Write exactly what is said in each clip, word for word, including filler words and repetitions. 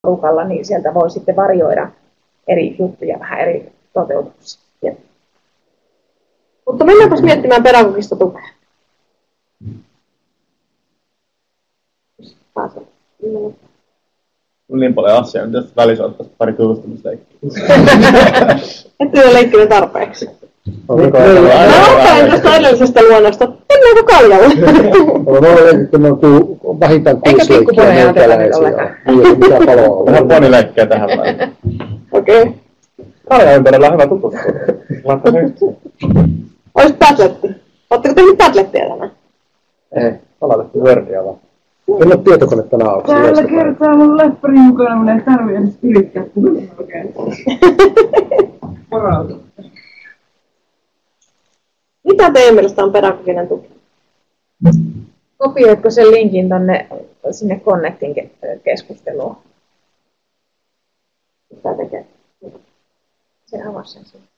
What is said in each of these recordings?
porukalla, niin sieltä voi sitten varjoida eri juttuja, vähän eri toteutuksia. Mutta mennäänpäs miettimään pedagogista tukea. Niin paljon asiaa, mitä tästä välissä ottaisi pari tutustumisleikkiä. Ette ole leikkinyt tarpeeksi. Mä ottaen tästä edellisestä luonnosta. Mennäänkö kaljalle? On leikitty noin vähintään kuusi leikkiä meikäläisiä. Mitä paloa on. Vähän ponileikkiä tähän väliin. Okei. Okay. Kalja ympärillä on hyvä tutustua. Laittaa se yksi. Olis Padletti. Ootteko tehnyt Padlettia tänään? Ei, alalehti Wordia vaan. En ole tietokonetta nauksi. Täällä kertaa mun läppärin mukana, mun ei tarvii edes pilittää puhuta oikein. Varautu. Mitä teidän mielestä on pedagoginen tuki? Kopioitko sen linkin tonne, sinne Connectin keskusteluun? Mitä tekee? Se avasi sen sinne.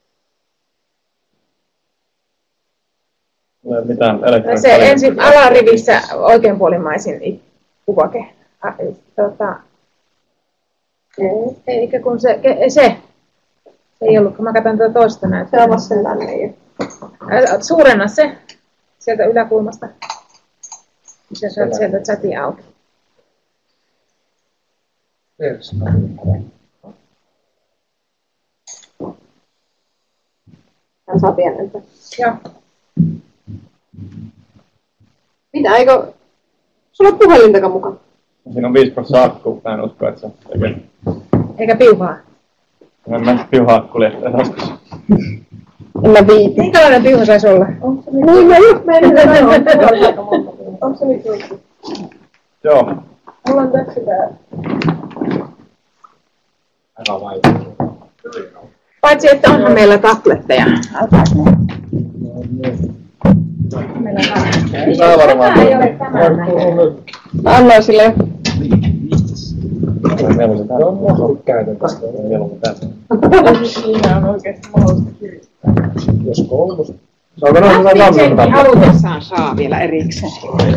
Mitään se ensin alarivissä oikeanpuolimaisin kuvake. Tota, eikä kun se, se, se ei ollut, kun mä katson tuota toista näyttöä. Se avasi sen tänne. Suurenna se sieltä yläkulmasta. Se on sieltä chatin auki. Hän saa pienentää. Joo. Mitä, eikö sulla ole puhelintakaan mukaan? Siinä on viisi prosenttia akkuu, mä en usko, että se tekee. Eikä piuhaa. Mä en mennä piuhaa kuljettaa joskus. En mä viiti. Minkälainen piuha saisi olla? Onko se nyt? Niin mä just menin aika monta. Onko se nyt juttu? Joo. Mulla on tässä tää. Aika vaikea. Paitsi, että onhan meillä tabletteja. Tää varmaan. Tämä ei ole tämä näin. Mä annoin sille. Meillä on se täällä. Se on musta käytöstä. Meillä on tässä. Siinä on oikeesti mahdollista kiristää. Jos kolmosta. Saanko noin hyvä Senkin halutessaan saa vielä erikseen.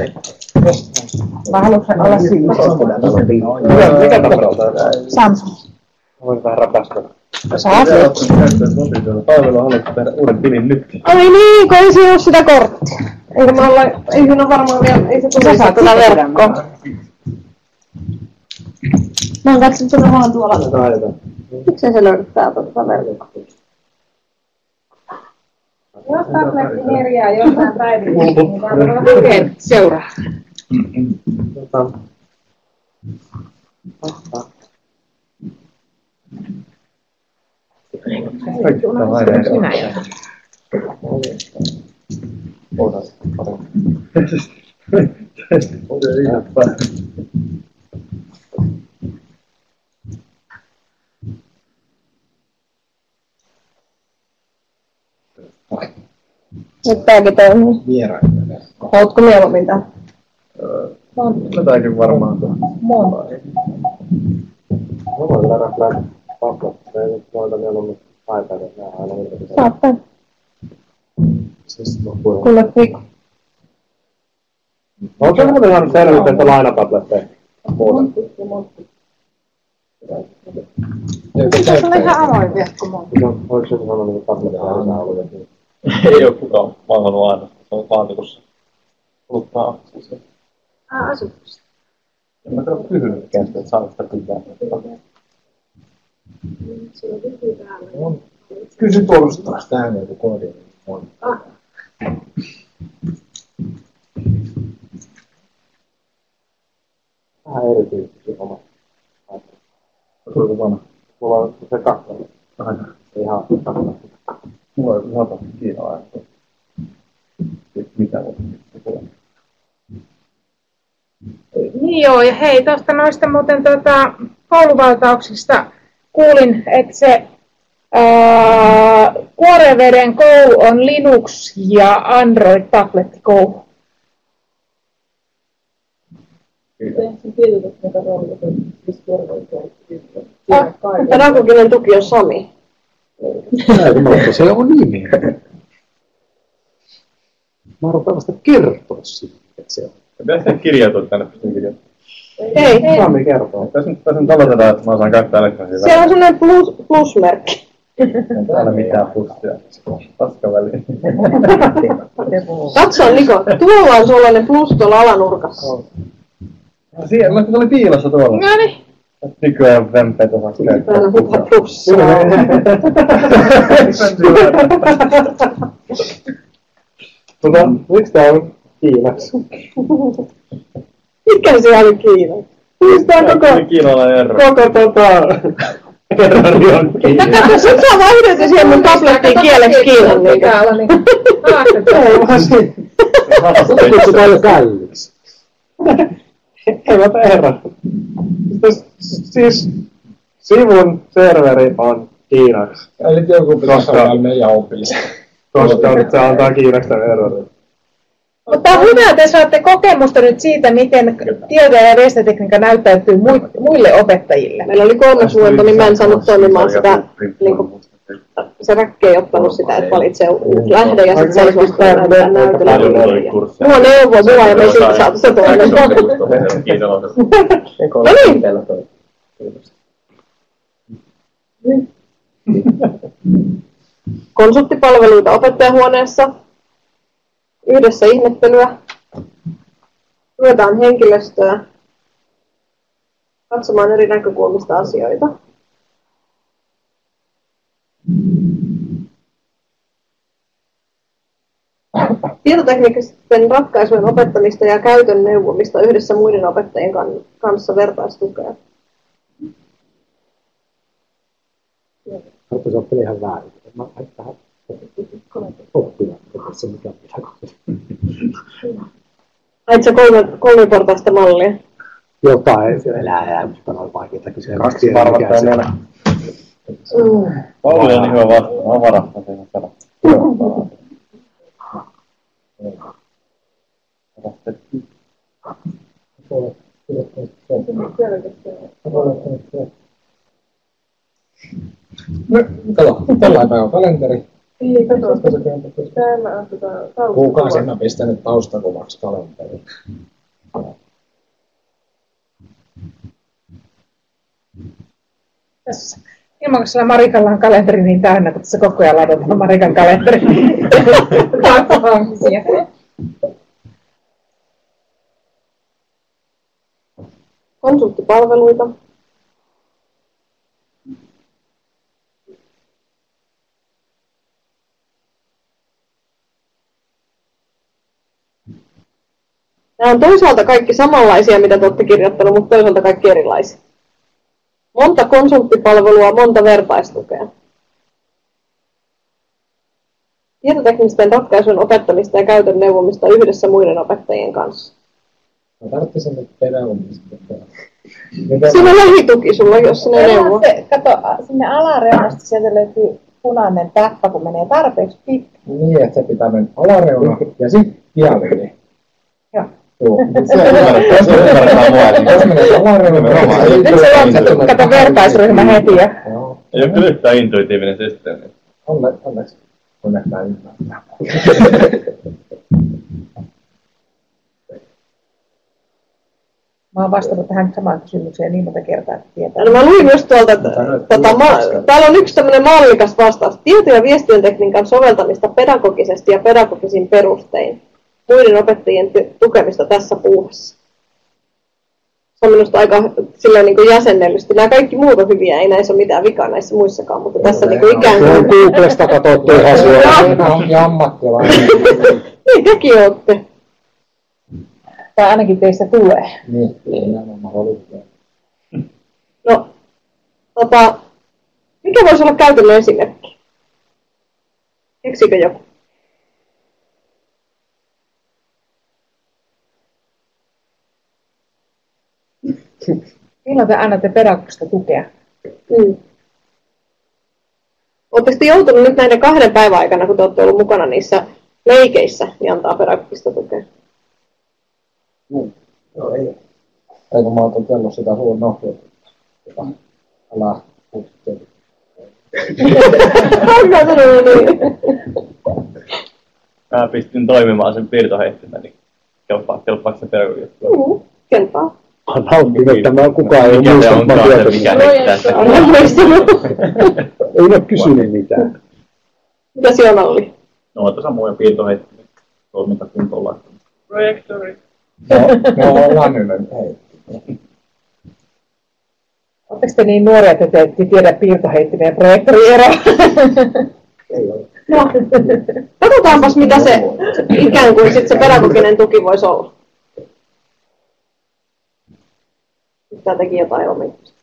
Mä haluan olla siinä. Mikä tappelta? Samsung. Mä voin vähän rapasta. Saa se. Palvelu haluatko tehdä uuden tilin nyt? Ai niin, kun ei siinä ole sitä korttia. Eikä mä olla, ei siinä varmaan vielä, ei se tule saa tulla verkkoon. Mä oon katsonut sitä vaan tuolla. Miksei se löydy täältä tuota verkkoa? Jos tabletti herjää jossain päivillä, niin täällä voi hakea seuraa. Kaikki on aina Sinä jo. Oota, paremmin. Okei, ihan päin. Nyt tääkin toimii. Vierainen. Ootko mieluummin tää? Mä tääkin varmaan tuon. Monta. Mä voin vielä räplää pakko. Se ei nyt noita mieluummin iPadin. Nää aina niitä pitää. Saattaa. Siis mä puhun. Kuule Riku. Onko se muuten saanut selvyyttä, että lainatabletteja? Muuta. Se on ihan avoin verkko monta. Voiko se sanoa, että tabletteja ei saa ollut? Ei oo kukaan vangannut aina. Se on vaatikossa. Kuluttaa aktiivisia. Ah, asutus. En mä tiedä kysynytkään sitä, että saanut sitä pitää. Sulla on kyky täällä. Kysy torstaiksi tähän joku koodi on. Ah. Vähän erityyppisiä oma. Kuinka vanha? Mulla on se kakkari. Aina. Ihan kakkari. Mulla on sata kiinaa ajattua. Mitä voi tehdä? Niin joo, ja hei, tuosta noista muuten tuota, kouluvaltauksista kuulin, että se ää, Kuoreveden koulu on Linux- ja Android-tablettikoulu. Pedagoginen tuki on Sami. Mutta se on nimi. Mä rupean vasta kertoa siitä, että se on. Mitä sä kirjautua tänne pystyn kirjoittamaan? Ei. Sami kertoo. Tässä nyt, tässä nyt aloitetaan, että mä osaan käyttää elektronisia Siellä on sellainen plus, plusmerkki. Ei täällä mitään plussia. Paskaväliin. Katso Niko, tuolla on sellainen plus tuolla alanurkassa. Siellä, se oli piilossa tuolla. Noniin. Nykyään vempeet osas käyttää. Täällä on hyvä plussaa. Tota, miksi tää on Kiinassa? Mikä se oli Kiina? Miksi tää koko... Kiinalainen erro. Koko tota... Errori on Kiina. Kato, sä saa vaan yhdessä siihen mun tablettiin kieleksi Kiinan. Pitää olla niinku haastettava. Ei vaan se. Se kutsutaan jo källiksi. Ei mä erro. Siis sivun serveri on Kiinaksi. Eli joku pitäisi olla meidän opillisen. Koska se antaa Kiinaksi tämän errorin. Mutta on hyvä, että te saatte kokemusta nyt siitä, miten tieto- ja viestintätekniikka näyttäytyy muille opettajille. Meillä oli kolmas vuotta, niin mä en saanut toimimaan sitä, niin kuin, se räkki ei ottanut sitä, että valitsee uusi lähde ja sitten se ei suosittaa näyttää näytöllä. Mua neuvoi mua ja me ei siitä saatu se toinen. No niin. Konsulttipalveluita opettajahuoneessa. Yhdessä ihmettelyä. Luetaan henkilöstöä. Katsomaan eri näkökulmista asioita. Tietoteknisten ratkaisujen opettamista ja käytön neuvomista yhdessä muiden opettajien kanssa vertaistukea. Mutta se on ihan väärin. Mä tähän oppia, että se mikä pitää. Ait sä kolme, kolmiportaista mallia? Jotain siellä elää, mutta on vaikeaa kysyä. Kaksi varvattaa mennä. Pauli on niin hyvä vastaan. Mä varastan sen sana. No, kato, tällainen päivä kalenteri. Ei, kato. Täällä on tota taustakuva. Kuukausi mä pistän nyt taustakuvaksi kalenteri. Tässä. Ilman kun sillä Marikalla on kalenteri niin täynnä, kun tässä koko ajan ladataan Marikan kalenteri. Konsulttipalveluita. Nämä on toisaalta kaikki samanlaisia, mitä te olette kirjoittanut, mutta toisaalta kaikki erilaisia. Monta konsulttipalvelua, monta vertaistukea. Tietoteknisten ratkaisujen opettamista ja käytön neuvomista yhdessä muiden opettajien kanssa. Mä tarvitsin nyt pedagogista. Siinä on lähituki sulla, jos sinne neuvo. Kato, sinne alareunasta sieltä löytyy punainen täppä, kun menee tarpeeksi pitkä. Niin, että se pitää mennä alareuna ja sitten kielinen. Joo. Joo. Se ymmärretään mua. Jos menee alareuna, nyt se on, kato vertaisryhmä heti. Joo. Ei ole kyllä yhtään intuitiivinen systeemi. Onneksi, onneksi. Onneksi tämä ymmärtää. Mä oon vastannut tähän samaan kysymykseen niin monta kertaa, että tietää. No mä luin just tuolta, että tota, ma, täällä on yksi tämmöinen mallikas vastaus. Tieto- ja viestintätekniikan soveltamista pedagogisesti ja pedagogisin perustein. Muiden opettajien tukemista tässä puuhassa. Se on minusta aika silleen niin kuin jäsennellysti. Nämä kaikki muut on hyviä, ei näissä ole mitään vikaa näissä muissakaan, mutta tässä niin kuin ikään kuin... Googlesta katsottu ihan suoraan. Tämä onkin ammattilainen. Niin, tekin olette. Tai ainakin teistä tulee. Niin, nimenomaan olutta. No, tota, mikä voisi olla käytännön esimerkki? Keksikö joku? Milloin te annatte pedagogista tukea? Mm. Oletteko te joutunut nyt näiden kahden päivän aikana, kun te olette ollut mukana niissä leikeissä, niin antaa pedagogista tukea? Joo, joo ei. Eikö mä oon totellut sitä suun nohjota. Älä puhuttele. Mä sanoin niin. Mä pistin toimimaan sen piirtoheittimen, niin kelpaa, kelpaako se pedagogista? Mm, kelpaa. Olen nauttinut, että mä kukaan ei Mikä se muista, on että mä se, tiedän. mikä heittää sitä? Olen muistanut. Ei ole kysynyt mitään. Mitä siellä oli? No, että samoja piirtoheittimia toimintakuntoon laittanut. Projektori. No, no Janninen, hei. Oletteko te niin nuoria, että te ette tiedä piirtoheittimien projektorieroa? Ei ole. No, katsotaanpas mitä se ikään kuin sit se pedagoginen tuki voisi olla. Nyt tää teki jotain omituista.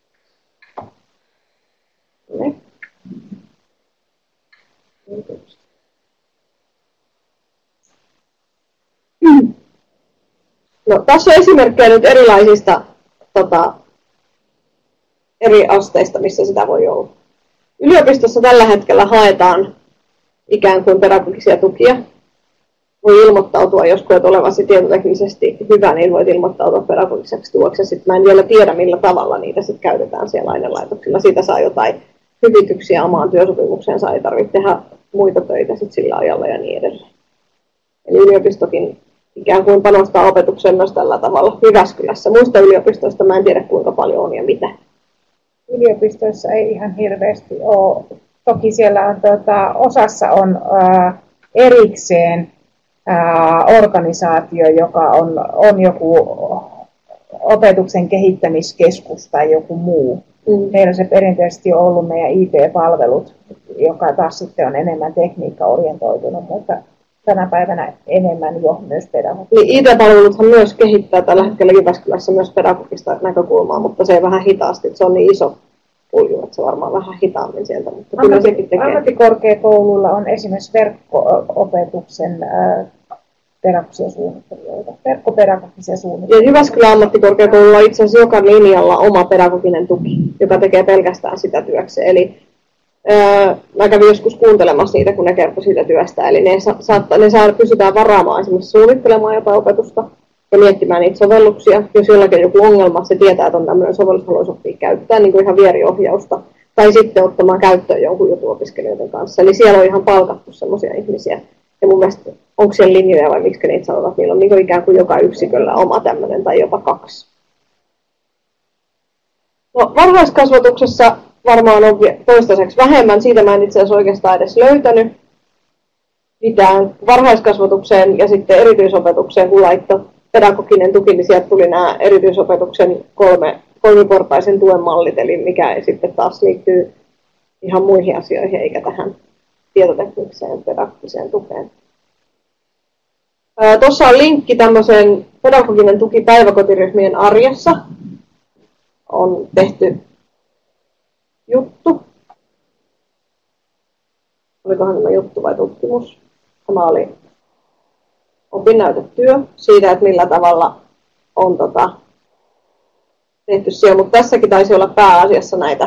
No, tässä on esimerkkejä nyt erilaisista tota, eri asteista, missä sitä voi olla. Yliopistossa tällä hetkellä haetaan ikään kuin pedagogisia tukia. Voi ilmoittautua, jos koet olevasi tietoteknisesti hyvä, niin voit ilmoittautua pedagogiseksi tuoksi. Sitten mä en vielä tiedä, millä tavalla niitä sitten käytetään siellä ainelaitoksilla. Siitä saa jotain hyvityksiä omaan työsopimukseensa, ei tarvitse tehdä muita töitä sit sillä ajalla ja niin edelleen. Eli yliopistokin ikään kuin panostaa opetukseen myös tällä tavalla Jyväskylässä. Muista yliopistoista mä en tiedä, kuinka paljon on ja mitä. Yliopistoissa ei ihan hirveästi ole. Toki siellä on, tuota, osassa on ää, erikseen ää, organisaatio, joka on, on joku opetuksen kehittämiskeskus tai joku muu. Mm. Meillä se perinteisesti on ollut meidän I T-palvelut, joka taas sitten on enemmän tekniikka-orientoitunut, mutta tänä päivänä enemmän jo myös pedagogista. I T-palveluthan myös kehittää tällä hetkellä Jyväskylässä myös pedagogista näkökulmaa, mutta se ei vähän hitaasti, se on niin iso pulju, että se varmaan vähän hitaammin sieltä, mutta kyllä Ammatti, sekin tekee. Ammattikorkeakoululla on esimerkiksi verkko-opetuksen äh, pedagogisia suunnittelijoita, verkkopedagogisia suunnittelijoita. Ja Jyväskylän ammattikorkeakoululla on itse asiassa joka linjalla oma pedagoginen tuki, joka tekee pelkästään sitä työkseen. Eli öö, mä kävin joskus kuuntelemassa niitä, kun ne kertoi siitä työstä. Eli ne, sa- saattaa, ne saa, pystytään varaamaan esimerkiksi suunnittelemaan jotain opetusta ja miettimään niitä sovelluksia. Jos jollakin on joku ongelma, se tietää, että on tämmöinen sovellus, haluaisi oppia käyttää niin kuin ihan vieriohjausta. Tai sitten ottamaan käyttöön jonkun jutun opiskelijoiden kanssa. Eli siellä on ihan palkattu semmoisia ihmisiä. Ja mun mielestä, onko siellä linjoja vai miksi niitä sanotaan, että niillä on niin ikään kuin joka yksiköllä oma tämmöinen tai jopa kaksi. No, varhaiskasvatuksessa varmaan on toistaiseksi vähemmän. Siitä mä en itse asiassa oikeastaan edes löytänyt mitään. Varhaiskasvatukseen ja sitten erityisopetukseen, kun laittoi pedagoginen tuki, niin sieltä tuli nämä erityisopetuksen kolme, kolmiportaisen tuen mallit, eli mikä sitten taas liittyy ihan muihin asioihin eikä tähän tietotekniseen pedagogiseen tukeen. Tuossa on linkki tämmöiseen pedagoginen tuki päiväkotiryhmien arjessa. On tehty juttu. Olikohan tämä juttu vai tutkimus? Tämä oli opinnäytetyö siitä, että millä tavalla on tota, tehty siellä. Mutta tässäkin taisi olla pääasiassa näitä,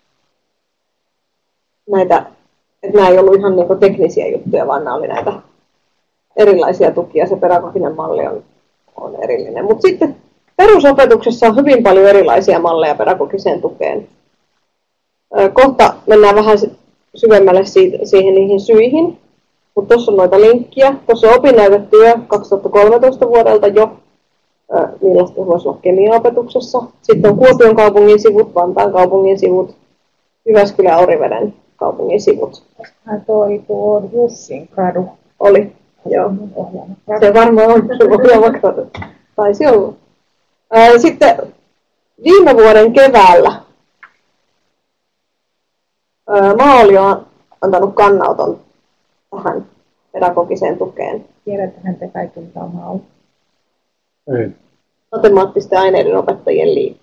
näitä että nämä ei ollut ihan niin kuin teknisiä juttuja, vaan nämä oli näitä erilaisia tukia. Se pedagoginen malli on, on erillinen. Mutta sitten perusopetuksessa on hyvin paljon erilaisia malleja pedagogiseen tukeen. Kohta mennään vähän syvemmälle siitä, siihen niihin syihin. Mutta tuossa on noita linkkiä. Tuossa on opinnäytetyö kaksituhattakolmetoista vuodelta jo, millaista se voisi olla kemiaopetuksessa. Sitten on Kuopion kaupungin sivut, Vantaan kaupungin sivut, Jyväskylän ja Oriveden kaupungin sivut. Hän toi tuon Jussin gradu. Oli, joo. Se varmaan on ohjaama gradu. Taisi olla. Sitten viime vuoden keväällä Maoli on antanut kannanoton tähän pedagogiseen tukeen. Tiedäthän te kaikki, mitä on Maoli? Ei. Matemaattisten aineiden opettajien liitto.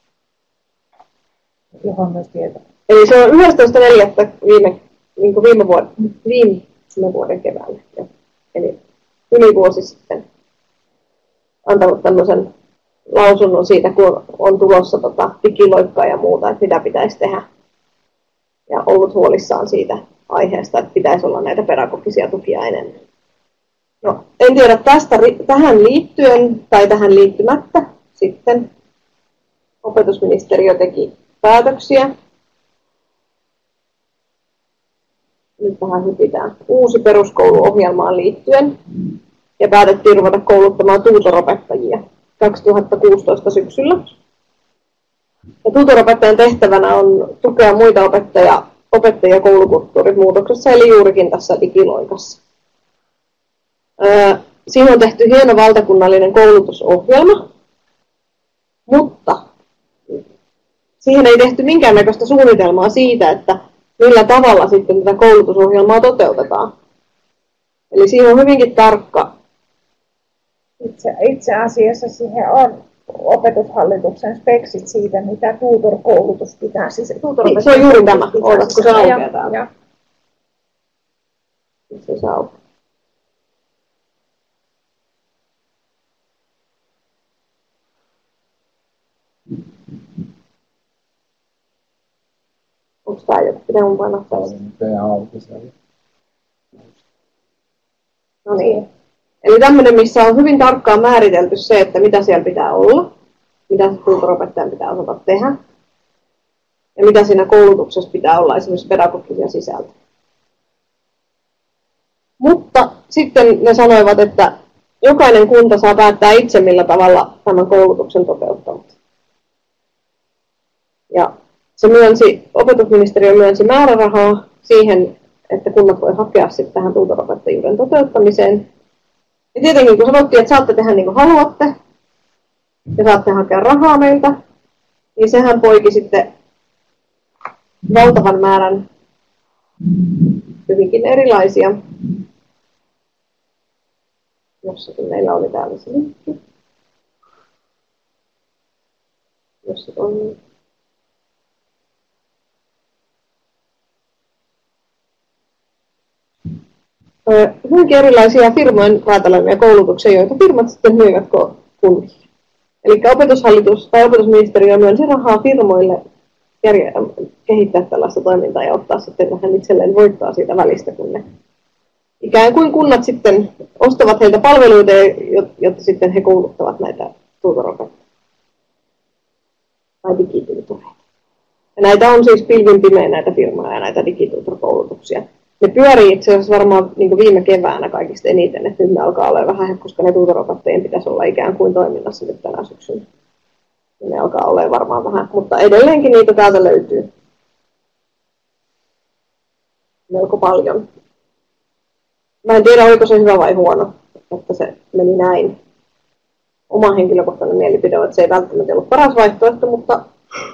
Johon myös tietää. Eli se on yhdestoista neljättä viime, niin kuin viime, vuoden, viime vuoden keväällä. Eli yli vuosi sitten antanut tämmöisen lausunnon siitä, kun on tulossa tota, digiloikkaa ja muuta, että mitä pitäisi tehdä. Ja ollut huolissaan siitä aiheesta, että pitäisi olla näitä pedagogisia tukia enemmän. No, en tiedä tästä tähän liittyen tai tähän liittymättä. Sitten opetusministeriö teki päätöksiä. Nyt tähän hypitään uusi peruskouluohjelmaan liittyen. Ja päätettiin ruveta kouluttamaan tuutoropettajia kaksituhattakuusitoista syksyllä. Ja tutorapettajan tehtävänä on tukea muita opettajia, opettajia koulukulttuurin muutoksessa, eli juurikin tässä digiloikassa. Öö, siinä on tehty hieno valtakunnallinen koulutusohjelma, mutta siihen ei tehty minkäännäköistä suunnitelmaa siitä, että millä tavalla sitten tätä koulutusohjelmaa toteutetaan. Eli siinä on hyvinkin tarkka. Itse, itse asiassa siihen on Opetushallituksen speksit siitä, mitä tutor-koulutus pitää. Siis niin, se on juuri tämä. Oletko se aukeaa täällä? Se saa aukeaa. Onko tämä joku? Pitää mun painaa tässä. Tämä auki siellä. No niin. Eli tämmöinen, missä on hyvin tarkkaan määritelty se, että mitä siellä pitää olla, mitä se tutoropettajan pitää osata tehdä, ja mitä siinä koulutuksessa pitää olla, esimerkiksi pedagogisia sisältöjä. Mutta sitten ne sanoivat, että jokainen kunta saa päättää itse, millä tavalla tämän koulutuksen toteuttavat. Ja se myönsi, opetusministeriö myönsi määrärahaa siihen, että kunnat voi hakea sitten tähän tutoropettajuuden toteuttamiseen. Ja tietenkin kun sanottiin, että saatte tehdä niin kuin haluatte, ja saatte hakea rahaa meiltä, niin sehän poiki sitten valtavan määrän hyvinkin erilaisia. Jossakin meillä oli täällä se linkki. Jos se toimii. Hyvinkin erilaisia firmojen räätälöimiä koulutuksia, joita firmat sitten myyvät kunnille. Eli opetushallitus tai opetusministeriö myönsi rahaa firmoille kehittää tällaista toimintaa ja ottaa sitten vähän itselleen voittaa siitä välistä, kun ne ikään kuin kunnat sitten ostavat heiltä palveluita, jotta sitten he kouluttavat näitä tutoropettajia tai digitutoreita. Ja näitä on siis pilvin pimein näitä firmoja ja näitä digitutorkoulutuksia. Ne pyörii itse asiassa varmaan niin viime keväänä kaikista eniten, että nyt ne alkaa olla vähän, koska ne tutoropettajien pitäisi olla ikään kuin toiminnassa nyt tänä syksynä. Ja ne alkaa olla varmaan vähän, mutta edelleenkin niitä täältä löytyy melko paljon. Mä en tiedä, oliko se hyvä vai huono, että se meni näin. Oma henkilökohtainen mielipide on, että se ei välttämättä ollut paras vaihtoehto, mutta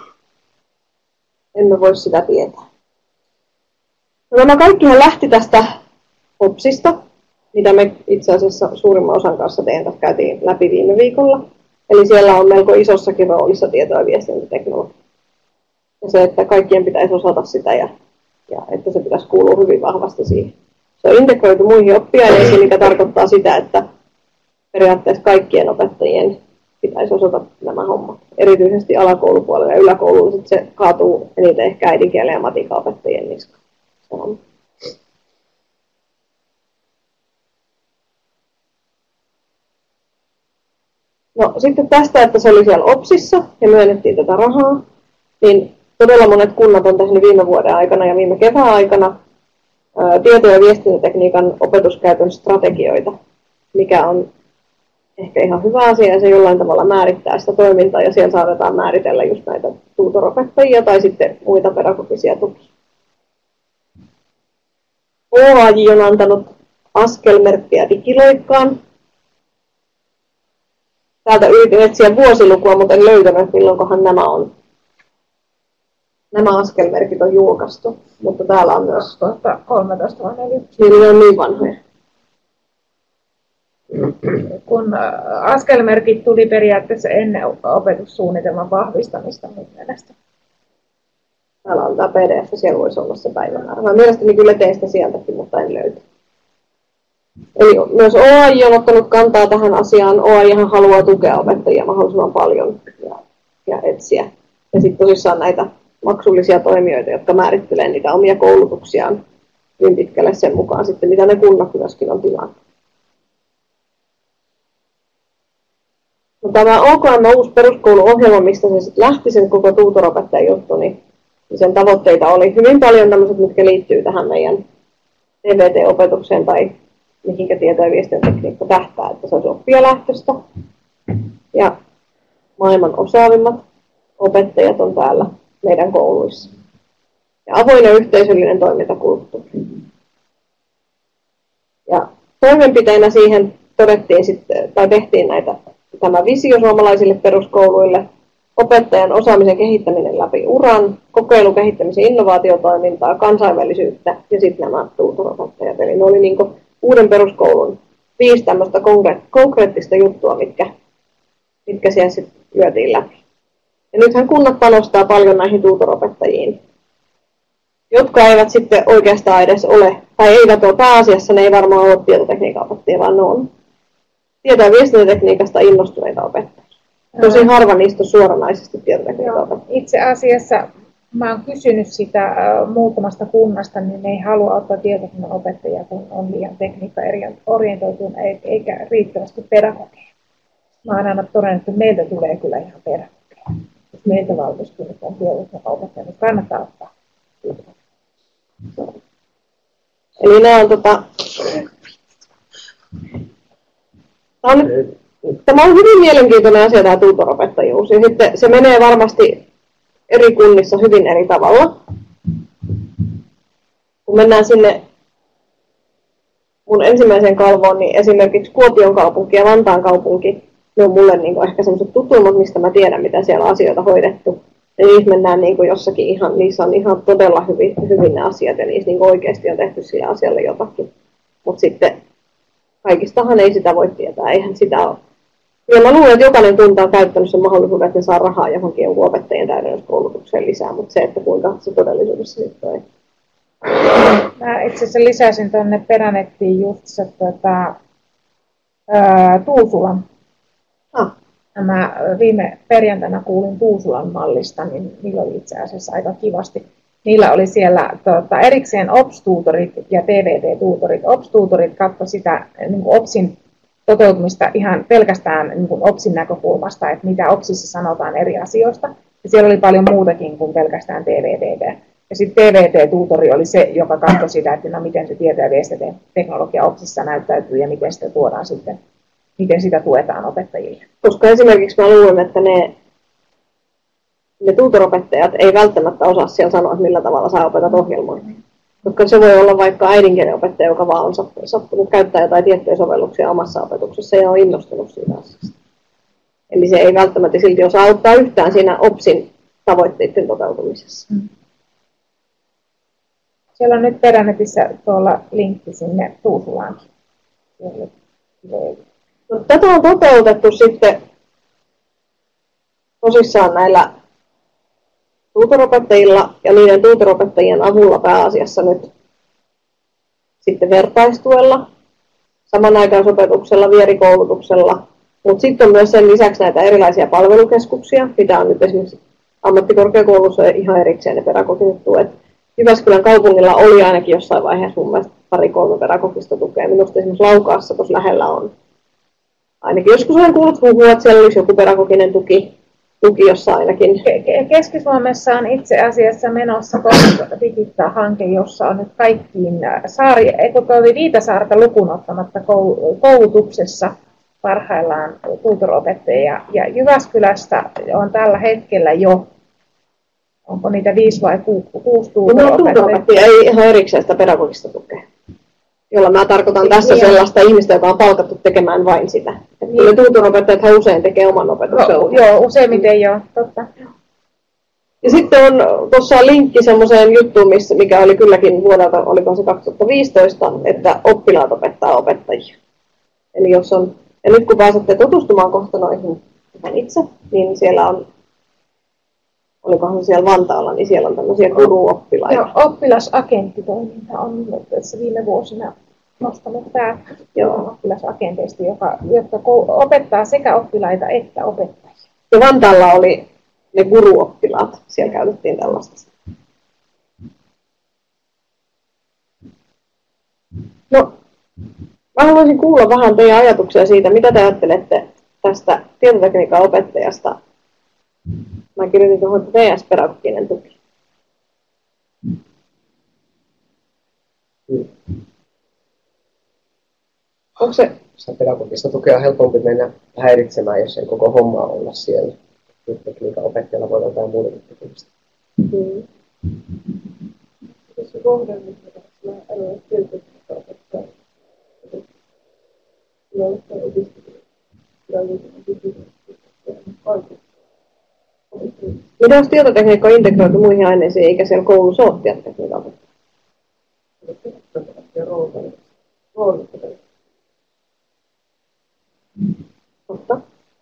emme voi sitä tietää. No, nämä kaikkihan lähti tästä OPSista, mitä me itse asiassa suurimman osan kanssa teidän kanssa käytiin läpi viime viikolla. Eli siellä on melko isossakin roolissa tieto- ja viestintäteknologia. Ja se, että kaikkien pitäisi osata sitä ja, ja että se pitäisi kuulua hyvin vahvasti siihen. Se on integroitu muihin oppiaineisiin, mikä tarkoittaa sitä, että periaatteessa kaikkien opettajien pitäisi osata nämä hommat. Erityisesti alakoulupuolella ja yläkoululla se kaatuu eniten ehkä äidinkielen ja matikan opettajien niskaan. No sitten tästä, että se oli siellä OPSissa ja myönnettiin tätä rahaa, niin todella monet kunnat on tehnyt viime vuoden aikana ja viime kevään aikana ää, tieto- ja viestintätekniikan opetuskäytön strategioita, mikä on ehkä ihan hyvä asia ja se jollain tavalla määrittää sitä toimintaa ja siellä saadaan määritellä just näitä tutoropettajia tai sitten muita pedagogisia tukia. O A J on antanut askelmerkkiä digiloikkaan. Täältä yritin etsiä vuosilukua, mutta en löytänyt, milloinkohan nämä on. Nämä askelmerkit on julkaistu, mutta täällä on myös kaksituhattakolmetoista vai neljätoista. Niin on niin vanhoja. Kun askelmerkit tuli periaatteessa ennen opetussuunnitelman vahvistamista mun mielestä. Täällä on tämä P D F, siellä voisi olla se päivämäärä. Mä mielestäni kyllä tein sitä sieltäkin, mutta en löytä. Eli myös O A J on ottanut kantaa tähän asiaan. O A J:han haluaa tukea opettajia mahdollisimman paljon ja, ja etsiä. Ja sitten tosissaan näitä maksullisia toimijoita, jotka määrittelee niitä omia koulutuksiaan hyvin pitkälle sen mukaan sitten, mitä ne kunnat myöskin on tilannut. No, tämä O K M uusi peruskouluohjelma, mistä se sitten lähti sen koko tuutoropettajan juttu, niin sen tavoitteita oli hyvin paljon tämmöiset, mitkä liittyy tähän meidän T V T-opetukseen tai mihinkä tieto- ja viestintätekniikka tähtää, että se olisi oppijalähtöistä. Ja maailman osaavimmat opettajat on täällä meidän kouluissa. Ja avoin ja yhteisöllinen toimintakulttuuri. Ja toimenpiteinä siihen todettiin sitten, tai tehtiin näitä, tämä visio suomalaisille peruskouluille, opettajan osaamisen kehittäminen läpi uran, kokeilu, kehittämisen innovaatiotoimintaa, kansainvälisyyttä ja sitten nämä tutoropettajat. Eli ne oli niin kuin uuden peruskoulun viisi tämmöistä konkre- konkreettista juttua, mitkä, mitkä siellä sitten lyötiin läpi. Ja nythän kunnat panostaa paljon näihin tutoropettajiin, jotka eivät sitten oikeastaan edes ole, tai eivät ole pääasiassa, ne ei varmaan ole tietotekniikan opettajia, vaan ne on tieto- ja viestintätekniikasta innostuneita opettajia. Tosi harva niistä on suoranaisesti tietotekniikan opettajia. Itse asiassa mä oon kysynyt sitä äh, muutamasta kunnasta, niin ne ei halua ottaa tietotekniikan opettajia, kun on liian tekniikka-orientoituneita eikä riittävästi pedagogeja. Mä oon aina todennut, että meiltä tulee kyllä ihan pedagogeja. Jos meiltä valmistuu, että on tietotekniikan opettajia, niin kannattaa ottaa. Eli nämä on tota... Tämä on, tämä on hyvin mielenkiintoinen asia, tämä tutoropettajuus. Ja sitten se menee varmasti eri kunnissa hyvin eri tavalla. Kun mennään sinne mun ensimmäiseen kalvoon, niin esimerkiksi Kuopion kaupunki ja Vantaan kaupunki, ne on mulle niin ehkä sellaiset tutuimmat, mistä mä tiedän, mitä siellä on asioita hoidettu. Ja niissä mennään niin jossakin ihan, niissä on ihan todella hyvin, hyvin ne asiat ja niissä niin oikeasti on tehty sille asialle jotakin. Mutta sitten kaikistahan ei sitä voi tietää, eihän sitä ole. Ja mä luulen, että jokainen kunta on käyttänyt sen mahdollisuuden, että ne saa rahaa johonkin jonkun opettajien täydennyskoulutukseen lisää, mutta se, että kuinka se todellisuudessa nyt on. Mä itse asiassa lisäsin tuonne peränettiin just se tuota, ää, Tuusulan. Ah. Mä viime perjantaina kuulin Tuusulan mallista, niin niillä oli itse asiassa aika kivasti. Niillä oli siellä tuota, erikseen O P S-tuutorit ja T V T-tuutorit. O P S-tuutorit katsoivat sitä niin kuin O P Sin toteutumista ihan pelkästään niin kuin O P Sin näkökulmasta, että mitä O P Sissa sanotaan eri asioista. Ja siellä oli paljon muutakin kuin pelkästään T V T. Ja sitten T V T-tuutori oli se, joka katsoi sitä, että no, miten se tieto- ja viestintäteknologia O P Sissa näyttäytyy ja miten sitä tuodaan sitten, miten sitä tuetaan opettajille. Koska esimerkiksi mä luulen, että ne, ne tutoropettajat ei välttämättä osaa siellä sanoa, että millä tavalla sä opetat ohjelmoita. Koska se voi olla vaikka äidinkielen opettaja, joka vaan on sattunut käyttää jotain tiettyjä sovelluksia omassa opetuksessa ja on innostunut siitä asiasta. Eli se ei välttämättä silti osaa auttaa yhtään siinä O P Sin tavoitteiden toteutumisessa. Mm. Siellä on nyt peränetissä tuolla linkki sinne Tuusulaankin. No, tätä on toteutettu sitten tosissaan näillä tutoropettajilla ja niiden tutoropettajien avulla pääasiassa nyt sitten vertaistuella, samanaikaisopetuksella, vierikoulutuksella, mutta sitten on myös sen lisäksi näitä erilaisia palvelukeskuksia, mitä on nyt esimerkiksi ammattikorkeakoulussa ihan erikseen ne pedagogiset tuet. Jyväskylän kaupungilla oli ainakin jossain vaiheessa mun mielestä pari-kolme pedagogista tukea. Minusta esimerkiksi Laukaassa tuossa lähellä on. Ainakin joskus olen kuullut puhua, että siellä olisi joku pedagoginen tuki, tuki jossa ainakin. Keski-Suomessa on itse asiassa menossa Digittaa-hanke, jossa on nyt kaikkiin saari, Viitasaarta lukuun ottamatta koulutuksessa parhaillaan tutoropettajia. Ja Jyväskylästä on tällä hetkellä jo, onko niitä viisi vai kuusi tutoropettajia? Ei ihan erikseen sitä pedagogista tukea. Jolla mä tarkoitan tässä niin, sellaista ihmistä, joka on palkattu tekemään vain sitä. Niin. Ne tutoropettajathan usein tekee oman opetuksen. No, joo, useimmiten joo, totta. Ja sitten on tuossa linkki semmoiseen juttuun, missä, mikä oli kylläkin vuodelta, oliko se kaksituhattaviisitoista, että oppilaat opettaa opettajia. Eli jos on, ja nyt kun pääsette tutustumaan kohta noihin itse, niin siellä on, olikohan siellä Vantaalla, niin siellä on tämmöisiä guruoppilaita. Joo, oppilasagenttitoiminta on tässä viime vuosina nostanut tämä oppilasagenteista, joka, jotka opettaa sekä oppilaita että opettajia. Ja Vantaalla oli ne guruoppilaat, siellä käytettiin tällaista. No, mä haluaisin kuulla vähän teidän ajatuksia siitä, mitä te ajattelette tästä tietotekniikan opettajasta. Mä kirjoitin tuohon T S-pedagoginen tuki. Hmm. Onko se sitä pedagogista tukea helpompi mennä häiritsemään, jos ei koko hommaa olla siellä? tietotekniikan opettajalla voi olla jotain muutakin tekemistä. Mm. Tässä kohdennut, että mä en ole tietotekniikan opettaja. Kyllä on sitä opiskelijaa. Kyllä on mitä jos tietotekniikka on integroitu muihin aineisiin, eikä siellä koulussa ole tietotekniikan opettaja? Totta.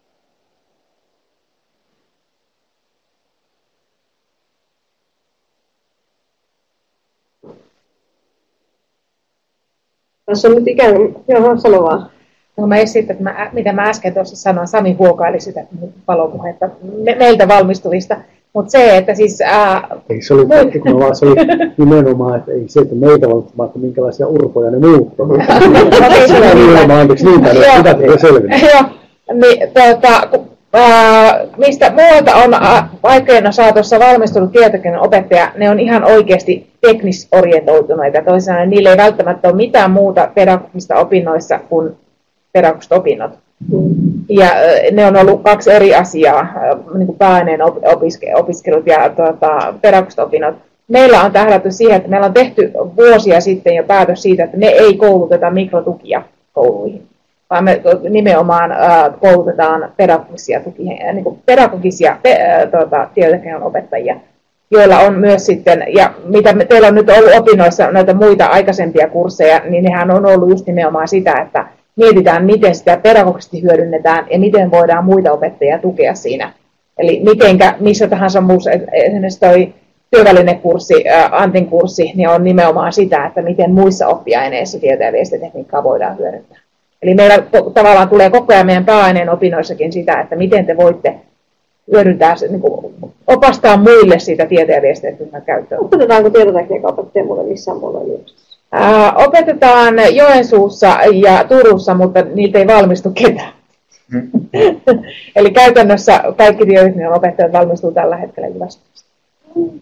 Tässä on nyt ikään kuin, joo, sano vaan. No mä esitän, että mä, mitä mä äsken tuossa sanoin, Sami huokaili sitä palopuhetta me, meiltä valmistuvista. Mutta se, että siis... Ää, ei se oli, muut... kun vaan, se oli nimenomaan, että ei se, että meitä valmistumaan, että minkälaisia urpoja ne muut on. Okei, se oli nimenomaan, anteeksi niitä, ne sitä tulee selvinnyt. Joo, niin tuota... Ää, mistä muualta on aikoina saatossa valmistunut tietotekniikan opettaja, ne on ihan oikeasti teknisorientoituneita. Toisaalta niillä ei välttämättä ole mitään muuta pedagogista opinnoissa kuin pedagogiset opinnot. Mm. Ja ne on ollut kaksi eri asiaa, niin kuin pääaineen opiskelut ja tuota, pedagogiset opinnot. Meillä on tähdätty siihen, että meillä on tehty vuosia sitten jo päätös siitä, että me ei kouluteta mikrotukia kouluihin, vaan me nimenomaan äh, koulutetaan pedagogisia, tukia, niin kuin pedagogisia pe, äh, tuota, tietotekniikan opettajia, joilla on myös sitten, ja mitä me, teillä on nyt ollut opinnoissa näitä muita aikaisempia kursseja, niin nehän on ollut just nimenomaan sitä, että mietitään, miten sitä pedagogisesti hyödynnetään ja miten voidaan muita opettajia tukea siinä. Eli mitenkä, missä tahansa muussa, esimerkiksi toi työvälinekurssi, äh, Antin kurssi, niin on nimenomaan sitä, että miten muissa oppiaineissa tieto- ja viestintätekniikkaa voidaan hyödyntää. Eli meillä tavallaan tulee koko ajan meidän pääaineen opinnoissakin sitä, että miten te voitte hyödyntää, niin kuin, opastaa muille sitä tieto- ja viestintätekniikan käyttöä. Opetetaanko tietotekniikan opettajia mulle missään muualla yliopistossa? Ää, opetetaan Joensuussa ja Turussa, mutta niiltä ei valmistu ketään. Hmm. Eli käytännössä kaikki tietotekniikan opettajat valmistuu tällä hetkellä Jyväskylästä. Hmm.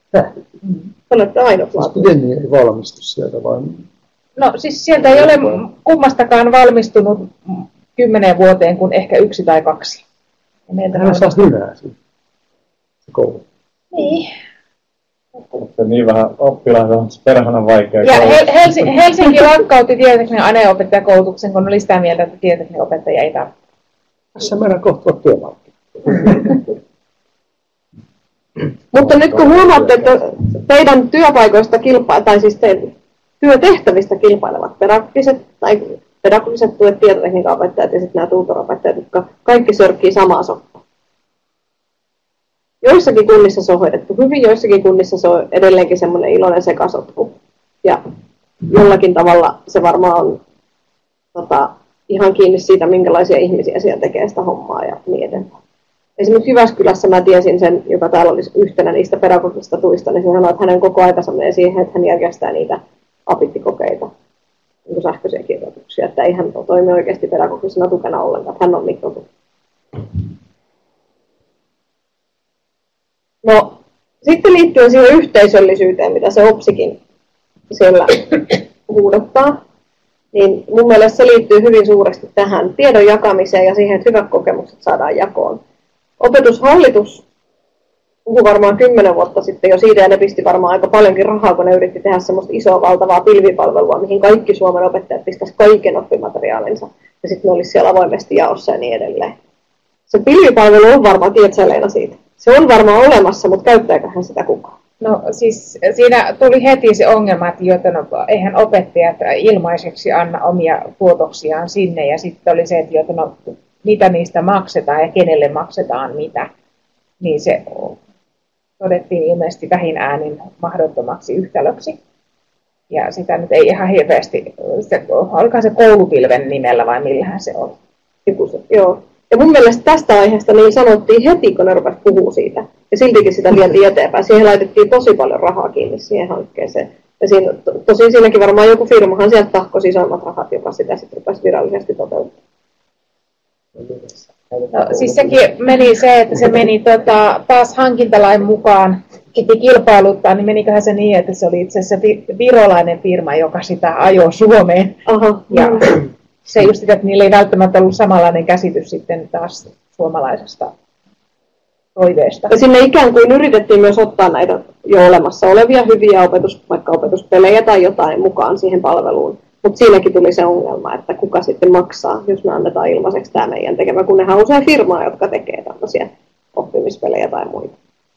Olette ainutlaatuisia. Miten niin ei valmistu sieltä vai? No siis sieltä ei ole kummastakaan valmistunut kymmeneen vuoteen kuin ehkä yksi tai kaksi. Hän on saa hyvää siinä, se koulu. Niin. Mutta niin vähän oppilaita on perhana vaikea. Ja Helsinki, Helsinki lakkautti tietotekniikan aineenopettajakoulutuksen, kun oli sitä mieltä, että tietotekniikan opettajia ei tarvitse. Tässä meidän kohtaa työmarkkinoilla. Mutta nyt kun huomaatte, että teidän työpaikoista kilpailevat, tai siis teidän työtehtävistä kilpailevat pedagogiset, tai pedagogiset tuet, tietotekniikan opettajat ja sitten nämä tutoropettajat, jotka kaikki sörkkii samaa soppaa. Joissakin kunnissa se on hoidettu hyvin, joissakin kunnissa se on edelleenkin semmoinen iloinen sekasotku. Ja jollakin tavalla se varmaan on tota, ihan kiinni siitä, minkälaisia ihmisiä siellä tekee sitä hommaa ja niin edelleen. Esimerkiksi Jyväskylässä mä tiesin sen, joka täällä olisi yhtenä niistä pedagogista tuista, niin se sanoi, että hänen koko aika menee siihen, että hän järjestää niitä apittikokeita, niin kuin sähköisiä kirjoituksia, että ei hän toimi oikeasti pedagogisena tukena ollenkaan, että hän on mikrotuki. No, sitten liittyen siihen yhteisöllisyyteen, mitä se OPSikin siellä huudottaa, niin mun mielestä se liittyy hyvin suuresti tähän tiedon jakamiseen ja siihen, että hyvät kokemukset saadaan jakoon. Opetushallitus puhui varmaan kymmenen vuotta sitten jo siitä, ja ne pisti varmaan aika paljonkin rahaa, kun ne yritti tehdä semmoista isoa valtavaa pilvipalvelua, mihin kaikki Suomen opettajat pistäisi kaiken oppimateriaalinsa, ja sitten ne olisi siellä avoimesti jaossa ja niin edelleen. Se pilvipalvelu on varmaan, tiedätkö Leena siitä? Se on varmaan olemassa, mutta käyttääköhän sitä kukaan? No siis siinä tuli heti se ongelma, että joten eihän opettajat ilmaiseksi anna omia tuotoksiaan sinne, ja sitten oli se, että joten no, mitä niistä maksetaan ja kenelle maksetaan mitä, niin se todettiin ilmeisesti vähin äänin mahdottomaksi yhtälöksi. Ja sitä nyt ei ihan hirveästi, se, olikohan se koulupilven nimellä vai millähän se on? Joo. Ja mun mielestä tästä aiheesta niin sanottiin heti, kun ne rupesivat puhua siitä. Ja siltikin sitä vietiin eteenpäin. Siihen laitettiin tosi paljon rahaa kiinni siihen hankkeeseen. Ja siinä, to, tosin siinäkin varmaan joku firmahan sieltä tahkosi isommat rahat, joka sitä sitten rupesi virallisesti toteuttamaan. No, siis sekin meni se, että se meni tota, taas hankintalain mukaan, piti kilpailuttaa, niin meniköhän se niin, että se oli itse asiassa virolainen firma, joka sitä ajoi Suomeen. Aha, ja mm. se just sitä, että niillä ei välttämättä ollut samanlainen käsitys sitten taas suomalaisesta toiveesta. Ja sinne ikään kuin yritettiin myös ottaa näitä jo olemassa olevia hyviä opetus, vaikka opetuspelejä tai jotain mukaan siihen palveluun. Mutta siinäkin tuli se ongelma, että kuka sitten maksaa, jos me annetaan ilmaiseksi tämä meidän tekemä, kun nehän on usein firmaa, jotka tekee tämmöisiä oppimispelejä tai muita.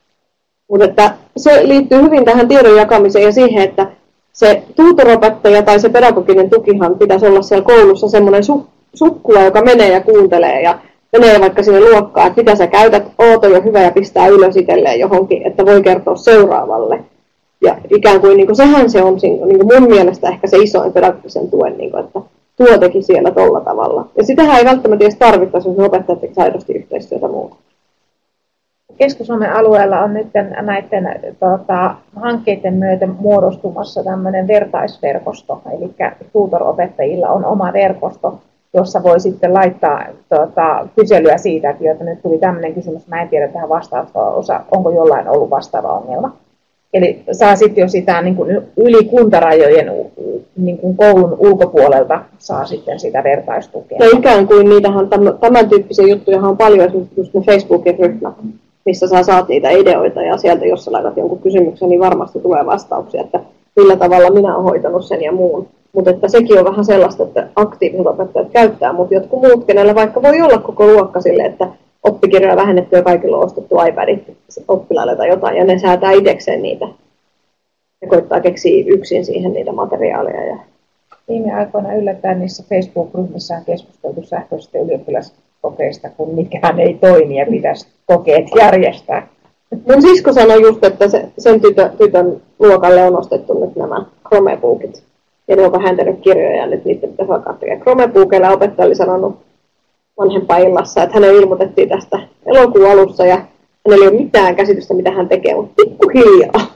Mutta se liittyy hyvin tähän tiedon jakamiseen ja siihen, että se tuutoropettaja tai se pedagoginen tukihan pitäisi olla siellä koulussa semmoinen su- sukkula, joka menee ja kuuntelee ja menee vaikka sinne luokkaan, että mitä sä käytät, oot on jo hyvä ja pistää ylös itselleen johonkin, että voi kertoa seuraavalle. Ja ikään kuin, niin kuin sehän se on niin kuin mun mielestä ehkä se isoin pedagogisen tuen, niin kuin, että tuo teki siellä tolla tavalla. Ja sitähän ei välttämättä edes tarvittaisi, jos opettajat tekisi aidosti yhteistyötä muuta. Keski-Suomen alueella on nyt näiden tota, hankkeiden myötä muodostumassa tämmöinen vertaisverkosto, eli tutoropettajilla on oma verkosto, jossa voi sitten laittaa tota, kyselyä siitä, että joita nyt tuli tämmöinen kysymys, mä en tiedä tähän vastausta, onko jollain ollut vastaava ongelma. Eli saa sitten jo sitä niin kuin yli kuntarajojen niin kuin koulun ulkopuolelta saa sitten sitä vertaistukea. Ja ikään kuin niitähän tämän tyyppisiä juttuja on paljon, just ne Facebookin ryhmät, missä sä saat niitä ideoita ja sieltä, jos sä laitat jonkun kysymyksen, niin varmasti tulee vastauksia, että millä tavalla minä olen hoitanut sen ja muun. Mutta että sekin on vähän sellaista, että aktiiviset opettajat käyttää, mutta jotkut muut, kenellä vaikka voi olla koko luokka sille, että oppikirjoja vähennetty ja kaikilla on ostettu iPadit oppilaille tai jotain, ja ne säätää itsekseen niitä. Ja koittaa keksiä yksin siihen niitä materiaaleja. Ja... Viime aikoina yllättäen niissä Facebook-ryhmissä on keskusteltu sähköisistä ylioppilaskokeista, kun mikään ei toimi ja pitäisi kokeet järjestää. Mun sisko sanoi just, että se, sen tytön, tytön luokalle on ostettu nyt nämä Chromebookit. Ja ne on vähentänyt kirjoja ja nyt niiden pitäisi alkaa tekemään. Chromebookeilla opettaja oli sanonut vanhempainillassa, että hänen ilmoitettiin tästä elokuun alussa ja hänellä ei ole mitään käsitystä, mitä hän tekee, mutta pikkuhiljaa.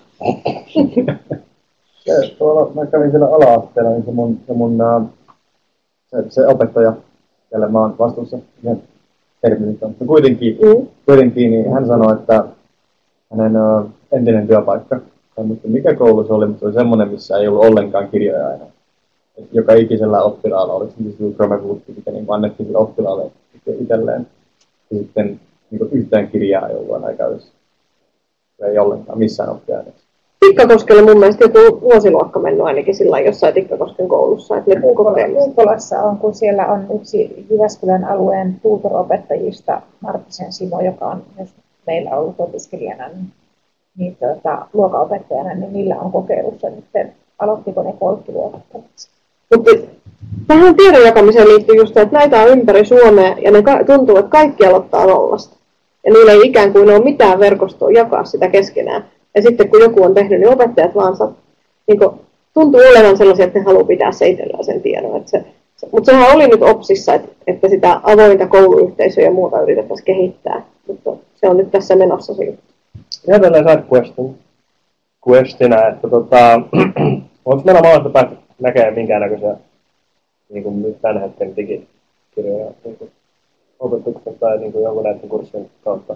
Se, tuolla, mä kävin siellä ala-asteella, niin se mun, se, mun se, se opettaja, jolle mä oon vastuussa, ihan terministä, mutta kuitenkin, mm. kuitenkin niin hän sanoi, että hänen uh, entinen työpaikka, en muista mikä koulu se oli, mutta se oli semmoinen, missä ei ollut ollenkaan kirjoja aina. Et joka ikisellä oppilaalla oli siis Chromebook, mikä niin annettiin sille oppilaalle itselleen. Ja sitten niin yhtään kirjaa ei ollut aina käytössä. Ei ollenkaan missään oppiaineessa. Tikkakoskella mun mielestä joku vuosiluokka mennyt ainakin sillä jossain Tikkakosken koulussa. Että ne Kuukolassa on, kun siellä on yksi Jyväskylän alueen tuutoropettajista, Marttisen Simo, joka on myös meillä ollut opiskelijana, niin, niin tuota, luokanopettajana, niin niillä on kokeilussa nyt, aloittiko ne kolkkiluokattomiksi. Mutta tähän tiedon jakamiseen liittyy just se, että näitä on ympäri Suomea ja ne tuntuu, että kaikki aloittaa nollasta. Ja niillä ei ikään kuin ole mitään verkostoa jakaa sitä keskenään. Ja sitten kun joku on tehnyt, niin opettajat vaan saa, niin kuin, tuntuu olevan sellaisia, että ne haluaa pitää se itsellään sen tiedon. Se, se, mutta sehän oli nyt OPSissa, että, että sitä avointa kouluyhteisöä ja muuta yritettäisiin kehittää. Mutta se on nyt tässä menossa siitä. Ja tällä side question. Questina, että tota, onko meillä maasta päästä näkee minkäännäköisiä niin kuin nyt tämän hetken digikirjoja niin opetuksen tai niin kuin jonkun näiden kurssien kautta?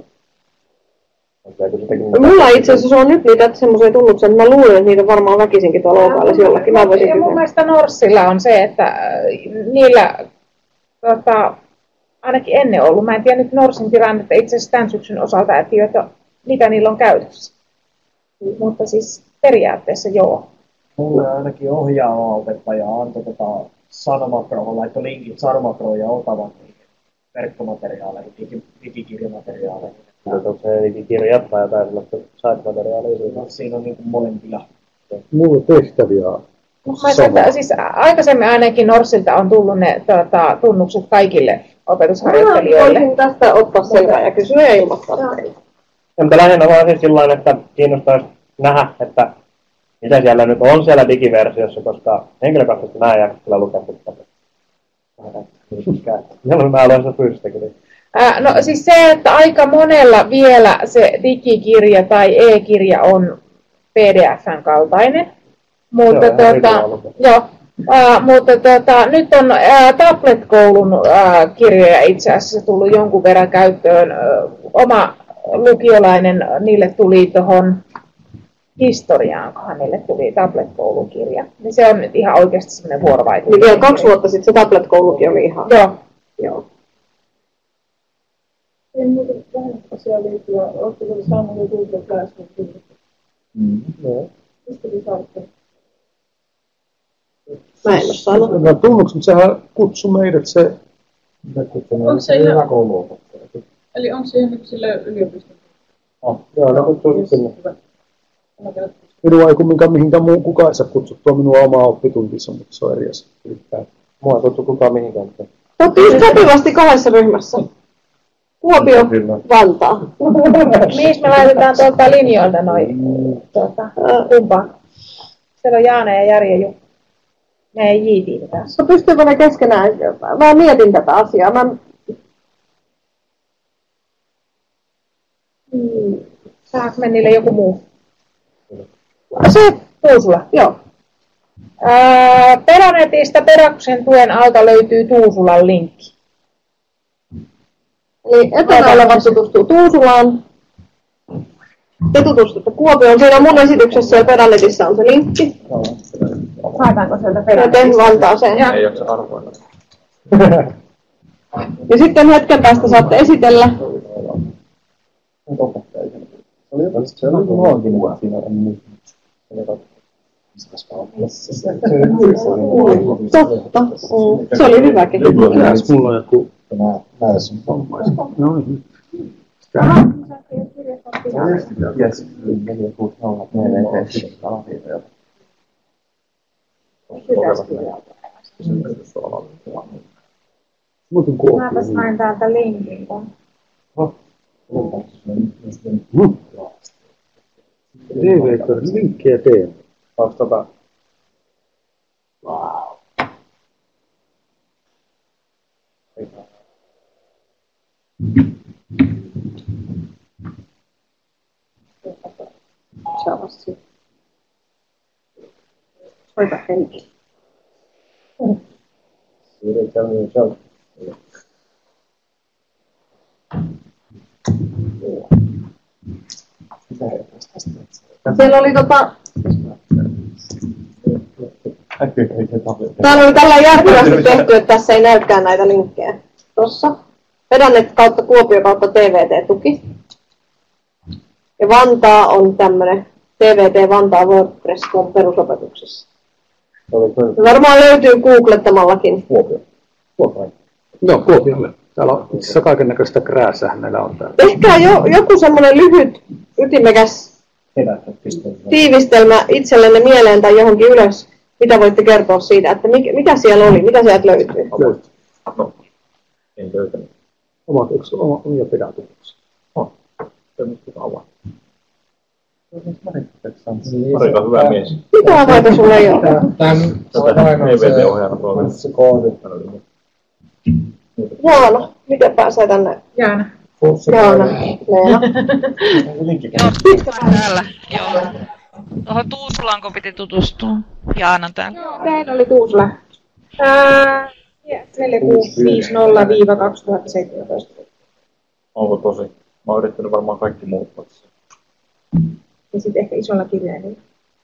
Mulla itse asiassa on nyt niitä semmoisia tullut, että mä luulen, että niitä varmaan väkisinkin tuolla Loukaalla jollakin. Mä voisin ja mun mielestä Norssilla on se, että niillä tota, ainakin ennen ollut. Mä en tiedä nyt Norssin tilannetta itse asiassa tämän syksyn osalta, että tiedä, mitä niillä on käytössä. Mutta siis periaatteessa joo. Mulle ainakin ohjaava opettaja antoi tota Sanomaproon, laittoi linkit Sanomaproon ja Otavan verkkomateriaaleihin, digi, digikirjamateriaaleihin. Onko se digikirjat tai jotain sellaista site-materiaalia? No, siinä on niin kuin molempia. Mulla on tehtäviä. Mä siis aikaisemmin ainakin Norssilta on tullut ne tuota, tunnukset kaikille opetusharjoittelijoille. Voisin tästä ottaa selvää ja kysyä ja ilmoittaa teille. Mutta lähinnä vaan siis sillain, että kiinnostaisi nähdä, että mitä siellä nyt on siellä digiversiossa, koska henkilökohtaisesti mä en jää kyllä lukea sitä. Milloin mä aloin sitä fyysistäkin. No siis se, että aika monella vielä se digikirja tai e-kirja on P D F:n kaltainen. Mutta, joo, tuota, jo, äh, mutta tuota, nyt on äh, tablet-koulun äh, kirjoja itse asiassa tullut jonkun verran käyttöön. Äh, oma lukiolainen, niille tuli tuohon historiaankohan niille tuli tablet-koulukirja. Niin se on nyt ihan oikeasti semmoinen vuorovaikutus. Niin vielä kaksi vuotta sitten se tablet-koulukin oli ihan. Joo. Joo. asiaan liittyvä. Oletteko te saaneet jo Google Classroom? Mm. Joo. Mistä te saatte? Mä en ole saanut. Mä tunnuks, mutta sehän kutsui meidät se... Onko se ihan... Eli onko se ihan nyt sille yliopiston? Oh, joo, no kutsui sinne. Minua ei kumminkaan mihinkään muu, kukaan ei saa kutsuttua minua omaa oppituntissa, mutta se on eri asia. Mua ei kutsu kukaan mihinkään. Olette just sopivasti kahdessa ryhmässä. Kuopio, Vantaa. Mihin me laitetaan tuolta linjoilta noin? Tuota, kumpaa? Siellä on Jaana ja Jari ja Jukka. Ne ei jiitiin tässä. No pystyykö ne keskenään? Mä mietin tätä asiaa. Mä... Hmm. Saanko me niille joku muu? Se Tuusula. Joo. Ää, Peranetista Pedaksen tuen alta löytyy Tuusulan linkki. Eli etänä olevat tutustuu Tuusulaan. Te tutustutte Kuopioon. Siinä mun esityksessä ja Peranetissa on se linkki. Saataanko sieltä Ja Peranetista? te Vantaaseen. Ei jaksa arvoilla. Ja sitten hetken päästä saatte esitellä. Se oli muakin siinä. Totta. Mm. Se oli hyväkin. Mulla on joku... Näissä on No niin. Yes. neljä kuusi nolla neljä Muuten Kuopio. Mäpäs hain täältä linkin. T V, linkkiä teen. Onko tota... Wow. Javassi. Soita henki. Siellä oli tota... Täällä oli tällä järkevästi tehty, että tässä ei näykään näitä linkkejä. Tossa. Pedannet kautta Kuopio kautta T V T-tuki. Ja Vantaa on tämmönen T V T Vantaa WordPress on perusopetuksessa. Ja varmaan löytyy googlettamallakin. Kuopio. Kuopio. Joo, Kuopiolle. Täällä on itse asiassa kaikennäköistä krääsää meillä on täällä. Ehkä jo, joku semmoinen lyhyt, ytimekäs tiivistelmä itsellenne mieleen tai johonkin ylös, mitä voitte kertoa siitä, että mikä, mitä siellä oli, mitä sieltä löytyy? Löytyy. No, en löytänyt. Omat yksi, oma, omia pedatuksia. On. Se on nyt kauan. Marika on hyvä mies. Mitä avaita sulla ei ole? Tämän T V T-ohjaana tuolla. se koodi. Jaana, miten pääsee tänne? Jaana. Jaana, Leena. Täällä, joo. Tuohon Tuusulaanko piti tutustua? Jaana täällä. Joo, teillä oli Tuusula. neljä kuusi viisi nolla kaksituhattaseitsemäntoista. Onko tosi? Mä oon yrittänyt varmaan kaikki muuttaa. Ja sitten ehkä isolla kirjaimella.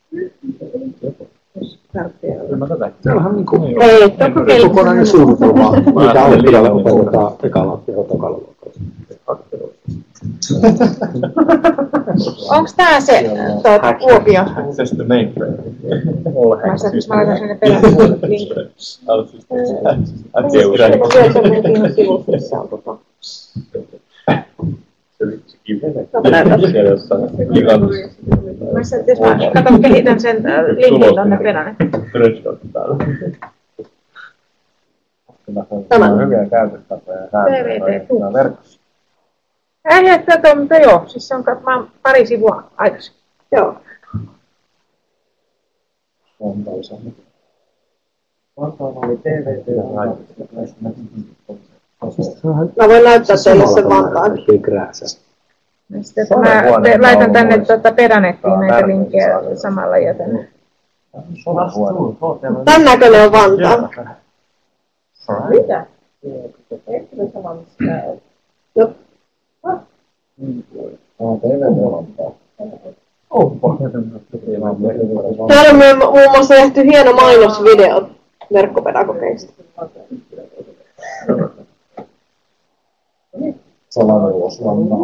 Jos tarvitsee olla. Kyllä mä tätä. Täällähän on niin kuin Ei, tokko kokonainen suunnitelma, mitä oppilaille opetetaan ekalla ja tokalla luokalla. Onks tää se tuota, Kuopio? Access to mainframe. Mä laitan sinne perään linkin. Äkkiä Se on vielä semmoinen ihan sivussa, missä on tota. Mä sanoin, että jos mä katon, kehitän sen linkin tonne perään. Tämä on hyviä käytöstapoja. T V T Tämä verkossa. Eihän tätä, mutta joo, siis se on mä pari sivua aikaisemmin. Joo. On toisaalta. Vantaalla oli T V T ja Mä voin näyttää teille sen Vantaan. Sitten mä te, laitan tänne tuota Peranettiin näitä linkkejä samalla ja tänne. Tän näköinen on Vantaa. Mitä? Joo. Täällä on muun muassa tehty hieno mainosvideo verkkopedagogeista. Salaneuvosvannaa.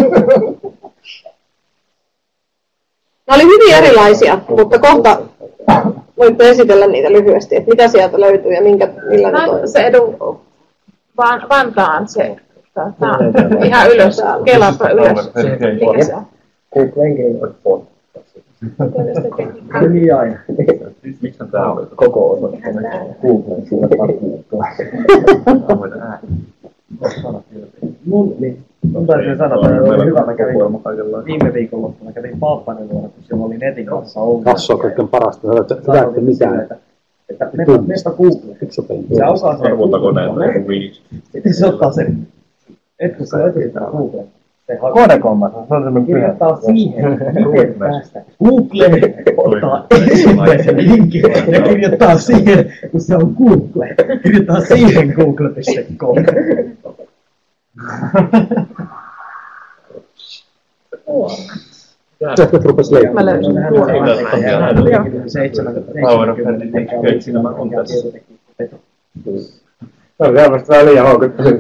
Nämä oli hyvin erilaisia, mutta kohta voitte esitellä niitä lyhyesti, että mitä sieltä löytyy ja minkä, millä ne toimii. Se edu Van, Vantaan se tota, ihan ylös, kelapa ylös. Mikä se on? Googlen Game of Niin aina. Miksi tää on? Koko osa. Googlen, siinä vaan Mun, niin, mun täytyy sanoa, että oli hyvä. Mä kävin viime viikonloppuna, kävin Paappanen luona, kun siellä oli netin kanssa ongelmia. Tässä on kaikkein parasta. Hyvä, että mitään. Että meppä Google. Se osaa sen Google. Sitten se ottaa sen. Et kun sä otit Google. Konekommat, se on semmoinen pyhä. Kirjoittaa siihen, miten päästä. Google ottaa ensimmäisen linkin ja kirjoittaa siihen, kun se on Google. Kirjoittaa siihen google piste com. Sähköt rupes leikkaamaan. Mä löysin tuon. Siinä mä oon tässä. Tämä on varmasti vähän liian houkutteleva.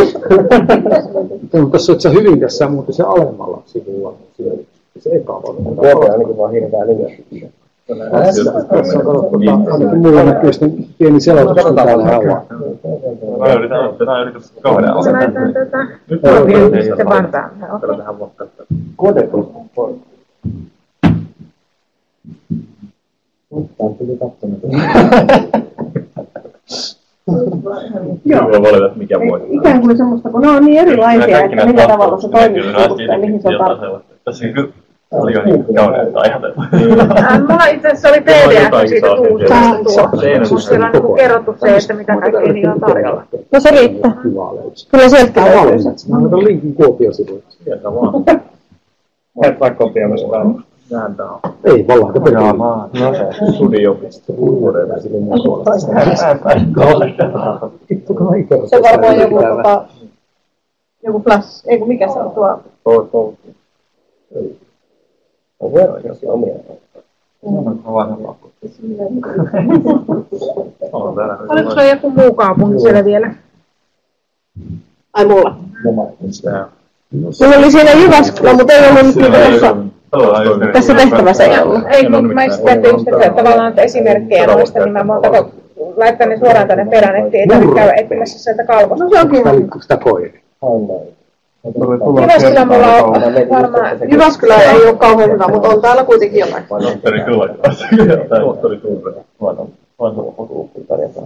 Tässä olet sä hyvin tässä muuten se alemmalla sivulla. Se eka on. Vuoro ainakin vaan hirveä lyhyesti. Tässä on katsottu, ainakin mulla näkyy sitten pieni selotus, kun täällä ollaan. Mä yritän, mä yritän kahden Mä laitan tätä. Nyt sitten Vantaan. Kodekon. Tämä tuli katsomaan. Joo. Voi valita, että mikä voi. Ikään kuin semmoista, kun ne on niin erilaisia, että millä tavalla se toimii ja mihin se on tarkoittaa. Tässä on kyllä paljon niin kauneita ajateltu. Mulla itse asiassa oli P D F siitä tuosta. Mutta siellä on niin kerrottu se, että mitä kaikkea niillä on tarjolla. No se riittää. Kyllä sieltä on löytyy. Mä annan linkin Kuopio-sivuille. Sieltä vaan. Et vaikka kopioimassa päivä. Nähän tää on. Ei, vallaan te Jaa, maa. No se. Studiopisto. Se on varmaan joku, tota, joku flash. Ei kun mikä se on tuo. Toi, toi. On verkkoisi omia. On vanha Oliko sulla joku muu kaupunki siellä vielä? Ai mulla. Sitä. Mulla oli siinä Jyväskylä, mutta ei ollut nyt tässä, tässä tehtävässä ei ollut. Ei, kun mä esitin just, että tavallaan esimerkkejä noista, niin mä monta laittaa ne suoraan tänne perään, ettei tarvitse käydä etsimässä sieltä kalvosta. No se on kiva. Sitä koiri. Jyväskylä mulla on varmaan... Jyväskylä ei ole kauhean hyvä, mutta on täällä kuitenkin jotain. Tohtori kyllä. Tohtori Turve. Vanha fotouppi tarjotaan.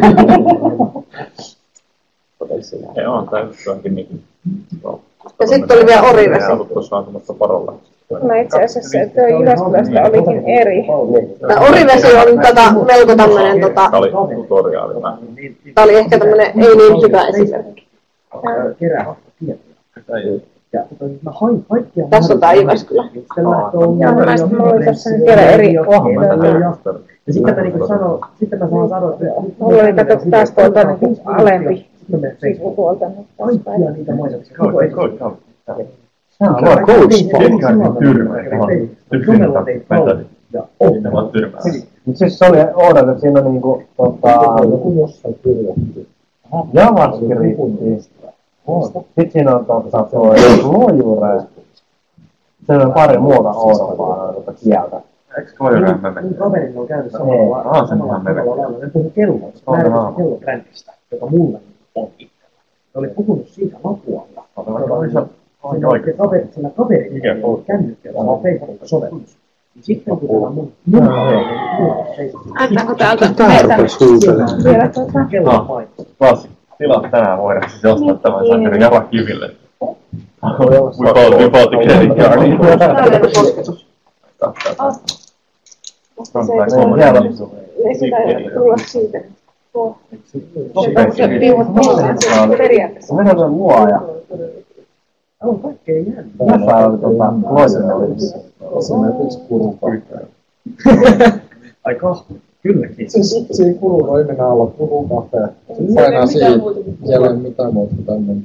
Ei on täysin niin. Ja sitten oli vielä Orivesi. Ei ollut tuossa antamassa parolla. No itse asiassa tuo Jyväskylästä olikin eri. Tämä Orivesi on tätä melko tämmönen tota... Tämä oli tutoriaali. Tämä oli ehkä tämmönen ei niin hyvä esimerkki. Kerää tietoja. Tässä on tää Jyväskylä. Joo, mä sitten mulla oli tässä nyt vielä eri ohjelmaa. Ja sitten mä niinku sanon, sitten mä saan sanoa, että... Mulla oli katsottu taas tuolta niin alempi sivu tuolta. Kaikkia niitä mainoksia. Koi, koi, koi. Sehän on vaan coach spot. Somella teit paljon. Ja on tyrmää. Mutta siis se oli oudoa, että siinä on niinku... Joku jossain kirjoitti. JavaScriptiin. Sitten siinä on totta toi Lojure. Se on pari muuta oudompaa tuota kieltä. Eikö Lojure meme? Mun kaverilla on käynyt samalla lailla. Aa, sen ihan meme. Ne puhui kelloista. Mä en kellobrändistä, joka mulla on itsellä. Ne oli puhunut siitä Lapualla. Se kaveri, sillä kaverilla oli kännykkä, jolla on Facebook-sovellus. Sitten kun tämä mun mun Antaako täältä Tää rupes huutelemaan. vielä tuota? kellopaikka. Taas tilaa tänään voidaan siis ostaa tämän sankarin Java Kiville. We bought the credit card. Ei sitä tulla siitä. Periaatteessa. Mennään sen luoja. On kaikkea jännää. Jossain oli tuota loisennollissa. Esimerkiksi purukahvea. Ai kahvi, kylläkin. Siis siinä pururoimina alla purukahvea. Painaa siitä. Siellä ei ole mitään muuta kuin tämmöinen.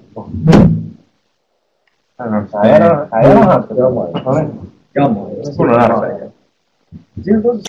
Äijä on hauska. Jamai. Jamai. Kun on hauska. Siinä on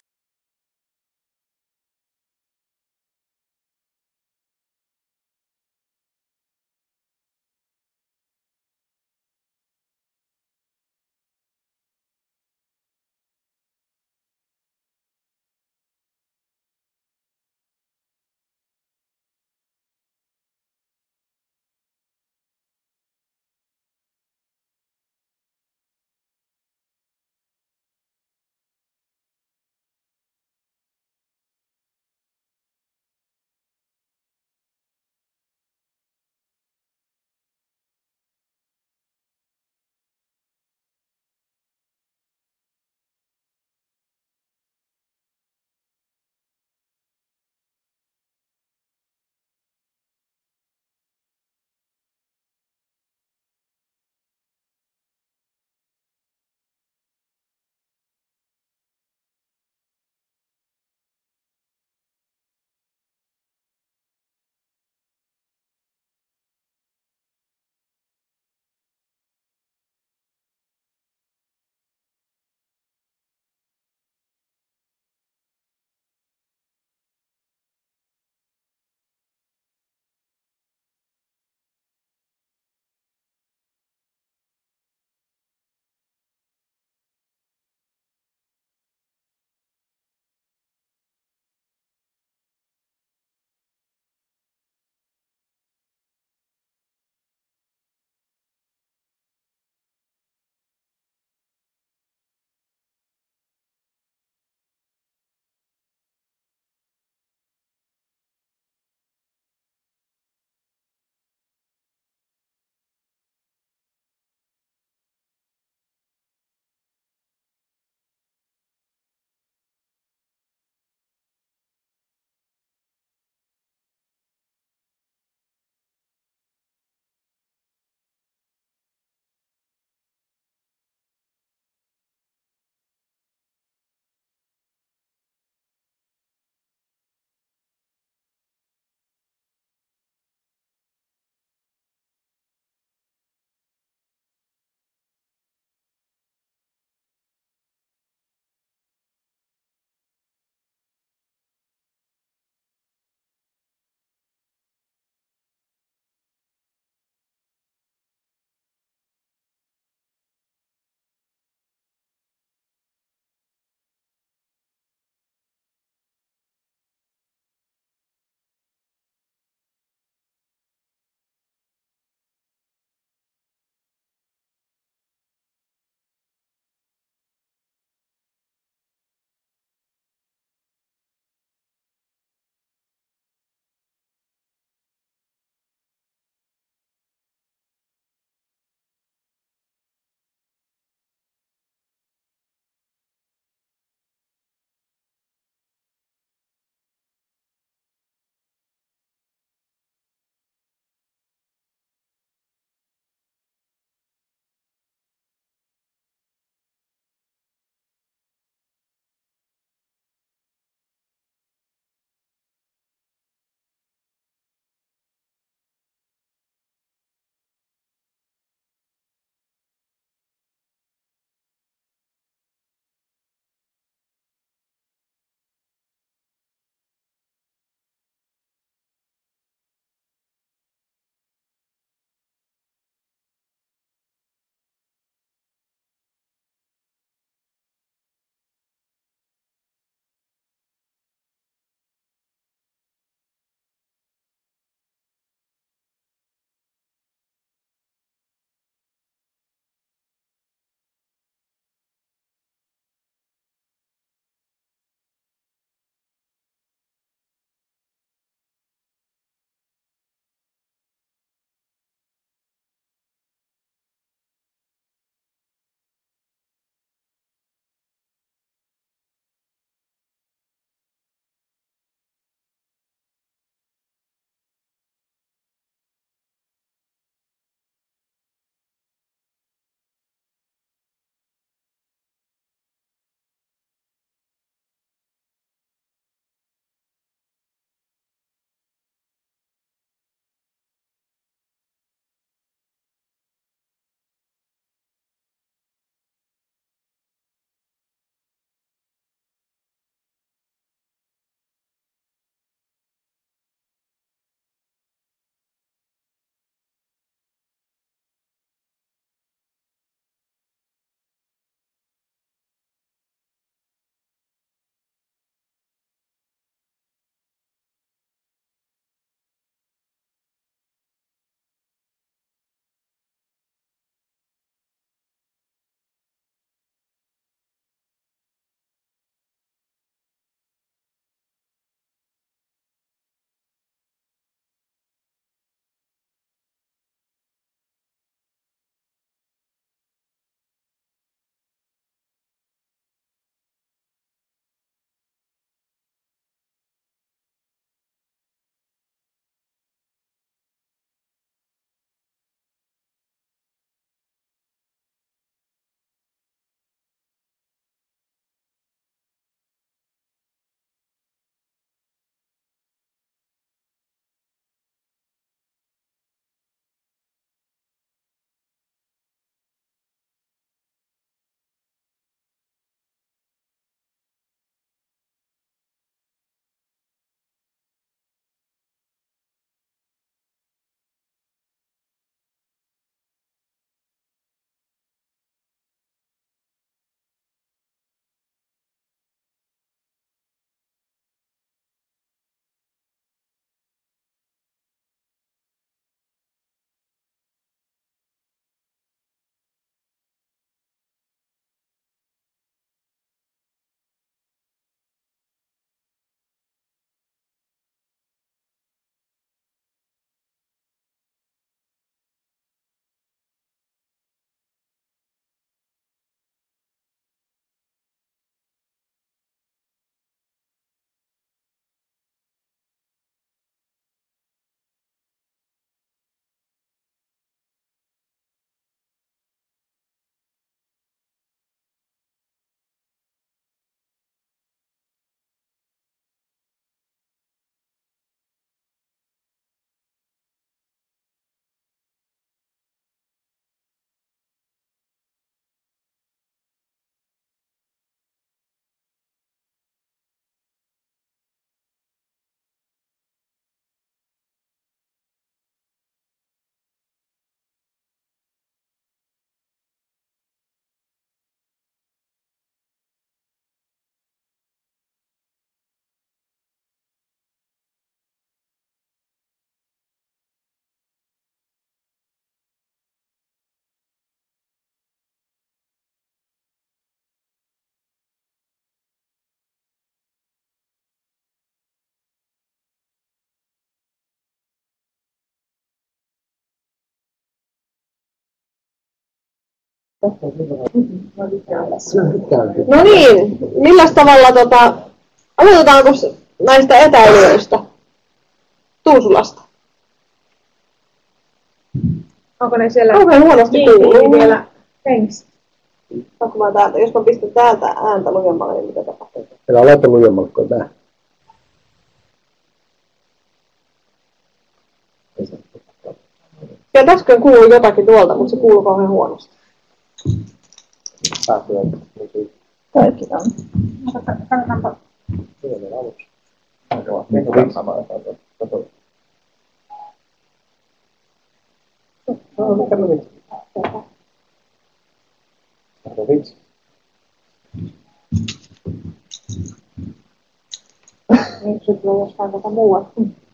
No niin, milläs tavalla tota, aloitetaanko näistä etäilijöistä Tuusulasta? Onko ne siellä? Kauhean huonosti kuuluu vielä. Thanks. Onko mä täältä? Jos mä pistän täältä ääntä lujemmalle, niin mitä tapahtuu? Älä laita lujemmalle, kun tää. Ja äsken kuului jotakin tuolta, mutta se kuuluu kauhean huonosti. Kaikki on. Kannataanpa. Vitsi. Nyt se tulee jostain tätä muualta.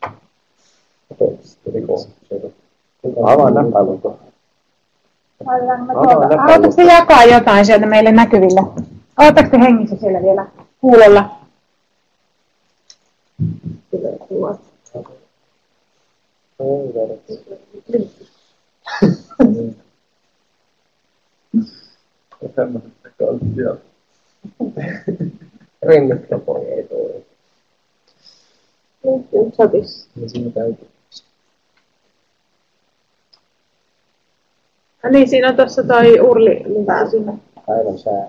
Avaa näppäilyn tuohon. Haluatteko te jakaa jotain sieltä meille näkyville? Oletteko te hengissä siellä vielä kuulolla? Rinnettaponi ei tule. Nyt chatissa. No niin, siinä on tuossa toi Urli linkki sinne. Päivän sää.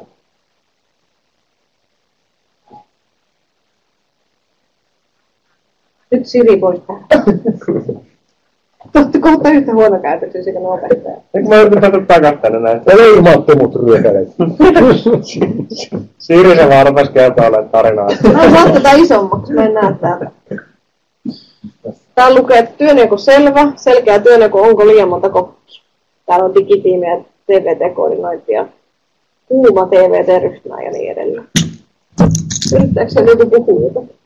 Nyt Siri pois tähän. Totta kohta yhtä huono käytöksiä sekä opettaja. Eikö mä yritän tätä takas tänne näin? Ja leimattomut ryökälet. Siri se vaan rupes kertoa oleen tarinaa. No saa tätä isommaksi, mä en näe täältä. Täällä lukee, että työnjako selvä, selkeä työnjako, onko liian monta kokkia. Täällä on digitiimiä, T V T-koordinointia, kuuma T V T-ryhmää ja niin edelleen. Yrittääkö se joku puhua jotakin?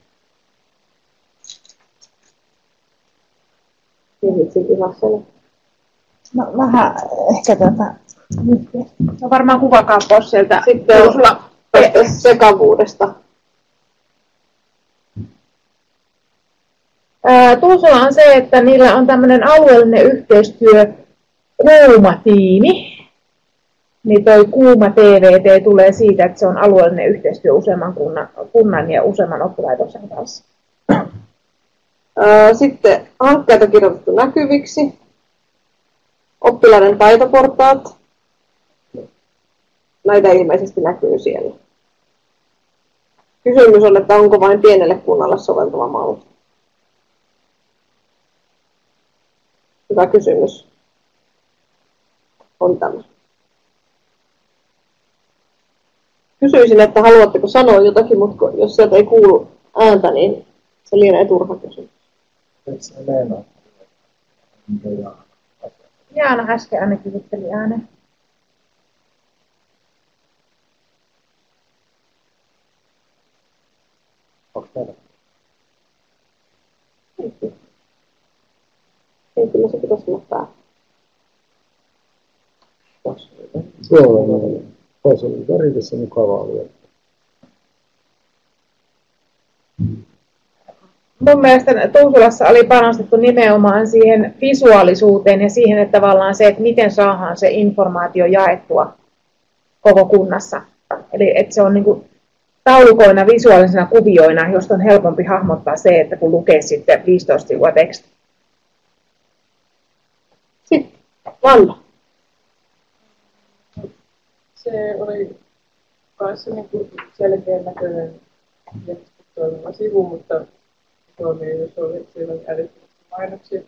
Kehitsin ihan selvä. No vähän ehkä tota... No varmaan kuvakaappaus sieltä. Sitten on sulla sekavuudesta. Tuusula on se, että niillä on tämmöinen alueellinen yhteistyö kuuma tiimi. Niin toi kuuma T V T tulee siitä, että se on alueellinen yhteistyö useamman kunnan, kunnan ja useamman oppilaitoksen kanssa. Sitten hankkeet on kirjoitettu näkyviksi. Oppilaiden taitoportaat. Näitä ilmeisesti näkyy siellä. Kysymys on, että onko vain pienelle kunnalle soveltuva malli. Hyvä kysymys on tämä. Kysyisin, että haluatteko sanoa jotakin, mutta jos sieltä ei kuulu ääntä, niin se lienee turha kysymys. Jaana äsken ainakin jutteli äänen. Onko täällä? Ei, kyllä se pitäisi olla täällä. Joo, olisi ollut väritessä mukavaa vielä. Mun mielestä Tuusulassa oli panostettu nimenomaan siihen visuaalisuuteen ja siihen, että tavallaan se, että miten saadaan se informaatio jaettua koko kunnassa. Eli että se on niin kuin taulukoina, visuaalisena kuvioina, josta on helpompi hahmottaa se, että kun lukee sitten viisitoista sivua tekstiä. Sitten Vanda. Se oli kanssa niin kuin selkeän näköinen toimiva sivu, mutta Suomi, jos oli silloin älyttömästi mainoksia.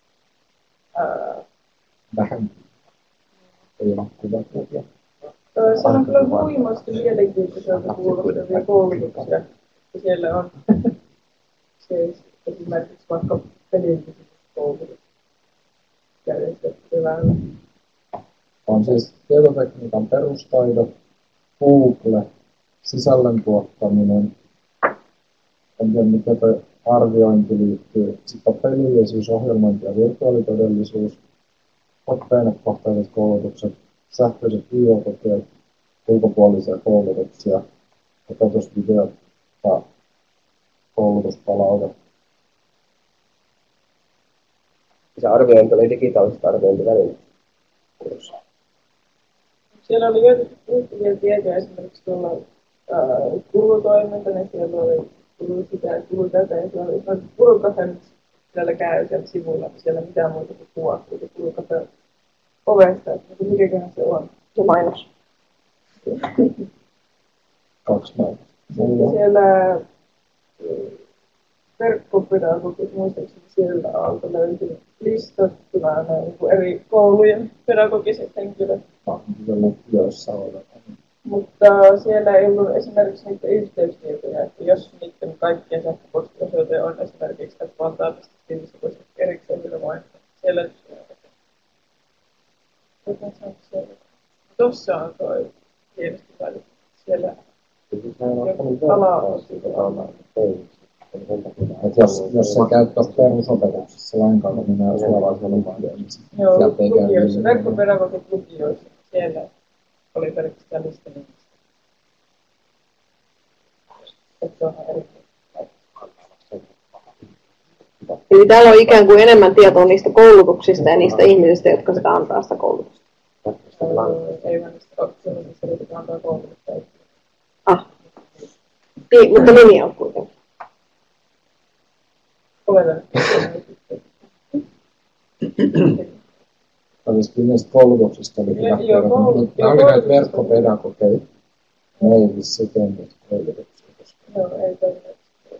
Vähän. Ei ole kuvattu. Se on kyllä huimasti mielenkiintoiselta kuulostavia koulutuksia. Ja siellä on se esimerkiksi vaikka pelin-koulutus järjestettyvällä. On siis tietotekniikan perustaidot, Google, sisällön tuottaminen, en tiedä mikä toi arviointi liittyy, sitten pelillisyys, ohjelmointi ja virtuaalitodellisuus, oppiainekohtaiset koulutukset, sähköiset I O-kokeet, ulkopuolisia koulutuksia, opetusvideot ja koulutuspalaute. Se arviointi oli digitaalista arviointivälineitä. siellä oli joitakin puhuttavia tietoja esimerkiksi tuolla äh, kulutoiminta, niin siellä oli kulu sitä ja kulu tätä, ja siellä oli ihan kulukafe, siellä käy siellä sivuilla, että siellä mitään muuta kuin kuva, kuin kulukafe ovesta, että mikäköhän se on. Se mainos. Kaksi mainos. Sitten siellä verkkopedagogit, muistaakseni siellä alta löytyi listattuna niin eri koulujen pedagogiset henkilöt. Joissa on. Mutta siellä ei ollut esimerkiksi niitä yhteystietoja, että jos niiden kaikkien sähköpostiosoite on esimerkiksi tässä Vantaapista, niin se voisi erikseen vielä vaihtaa. Siellä on siellä. Tuossa on tuo hienosti väli. Siellä ala-ala siitä ollaan. Jos, jos sä käyt tuossa perusopetuksessa lainkaan, niin nämä suoraan lukioissa. Joo, lukioissa, verkkopedagogit lukioissa. Siellä oli pelkästään lista nimistä. Että se on erittäin. Eli täällä on ikään kuin enemmän tietoa niistä koulutuksista ja niistä ihmisistä, jotka sitä antaa sitä koulutusta. Ei vaan niistä optioista, jotka antaa koulutusta. Ah, niin, mutta nimi on kuitenkin. Oletan. Olisikin niistä koulutuksista oli hyvä kerran, mutta nämä oli näitä verkkopedagogeita. Ne ei vissiin tehnyt koulutuksia. Joo, ei tehnyt.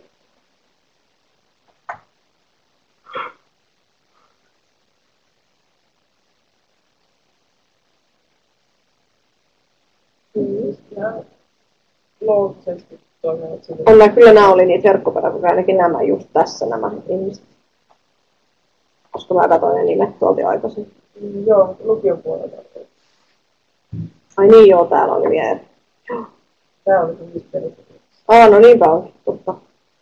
Ihan loogisesti toimivat sille. On nämä, kyllä nämä oli niitä verkkopedagogeja, ainakin nämä just tässä nämä ihmiset. Koska mä katsoin ne nimet tuolta jo aikaisin. Joo, lukion puolelta. Ai niin joo, täällä oli vielä. Tää oli se misteri. Ah, no niinpä on, totta.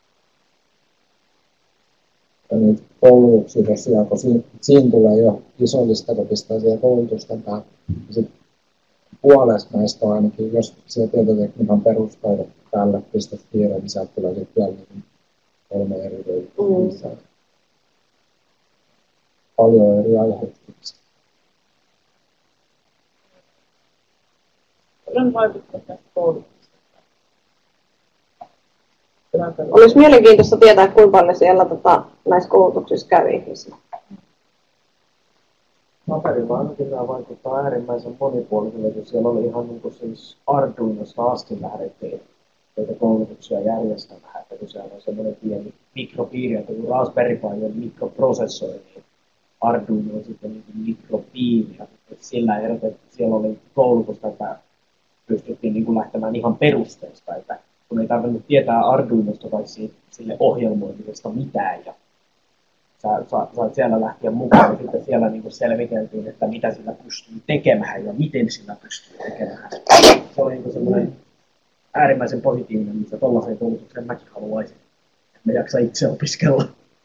Ja niitä koulutuksia tosiaan, kun siinä, siinä tulee jo iso lista, kun pistää siellä koulutusten päälle. Sitten puolesta näistä on ainakin, jos siellä tietotekniikan perustaidot päälle pistät tiedon, niin sieltä tulee sitten vielä kolme eri ryhmää. Mm. Paljon eri aiheita. Olen vaikuttanut näistä koulutuksista. Olisi mielenkiintoista tietää, kuinka paljon siellä tota, näissä koulutuksissa käy ihmisiä. Paperilla ainakin nämä vaikuttaa äärimmäisen monipuoliselle, kun siellä oli ihan niin kuin siis Arduinosta asti lähdettiin joita koulutuksia järjestämään, että kun siellä on semmoinen pieni mikropiiri, että kun Raspberry Pi on mikroprosessori, niin Arduino on sitten niin kuin mikropiiri, ja sillä erotettiin, siellä oli koulutusta, että pystyttiin niin kuin lähtemään ihan perusteesta, että kun ei tarvinnut tietää Arduinosta tai sille ohjelmoimisesta mitään, ja sä saat siellä lähteä mukaan, ja sitten siellä niin kuin selviteltiin, että mitä sillä pystyy tekemään ja miten sillä pystyy tekemään. Se oli niin kuin semmoinen äärimmäisen positiivinen, missä tollaiseen koulutukseen mäkin haluaisin, että mä jaksa itse opiskella.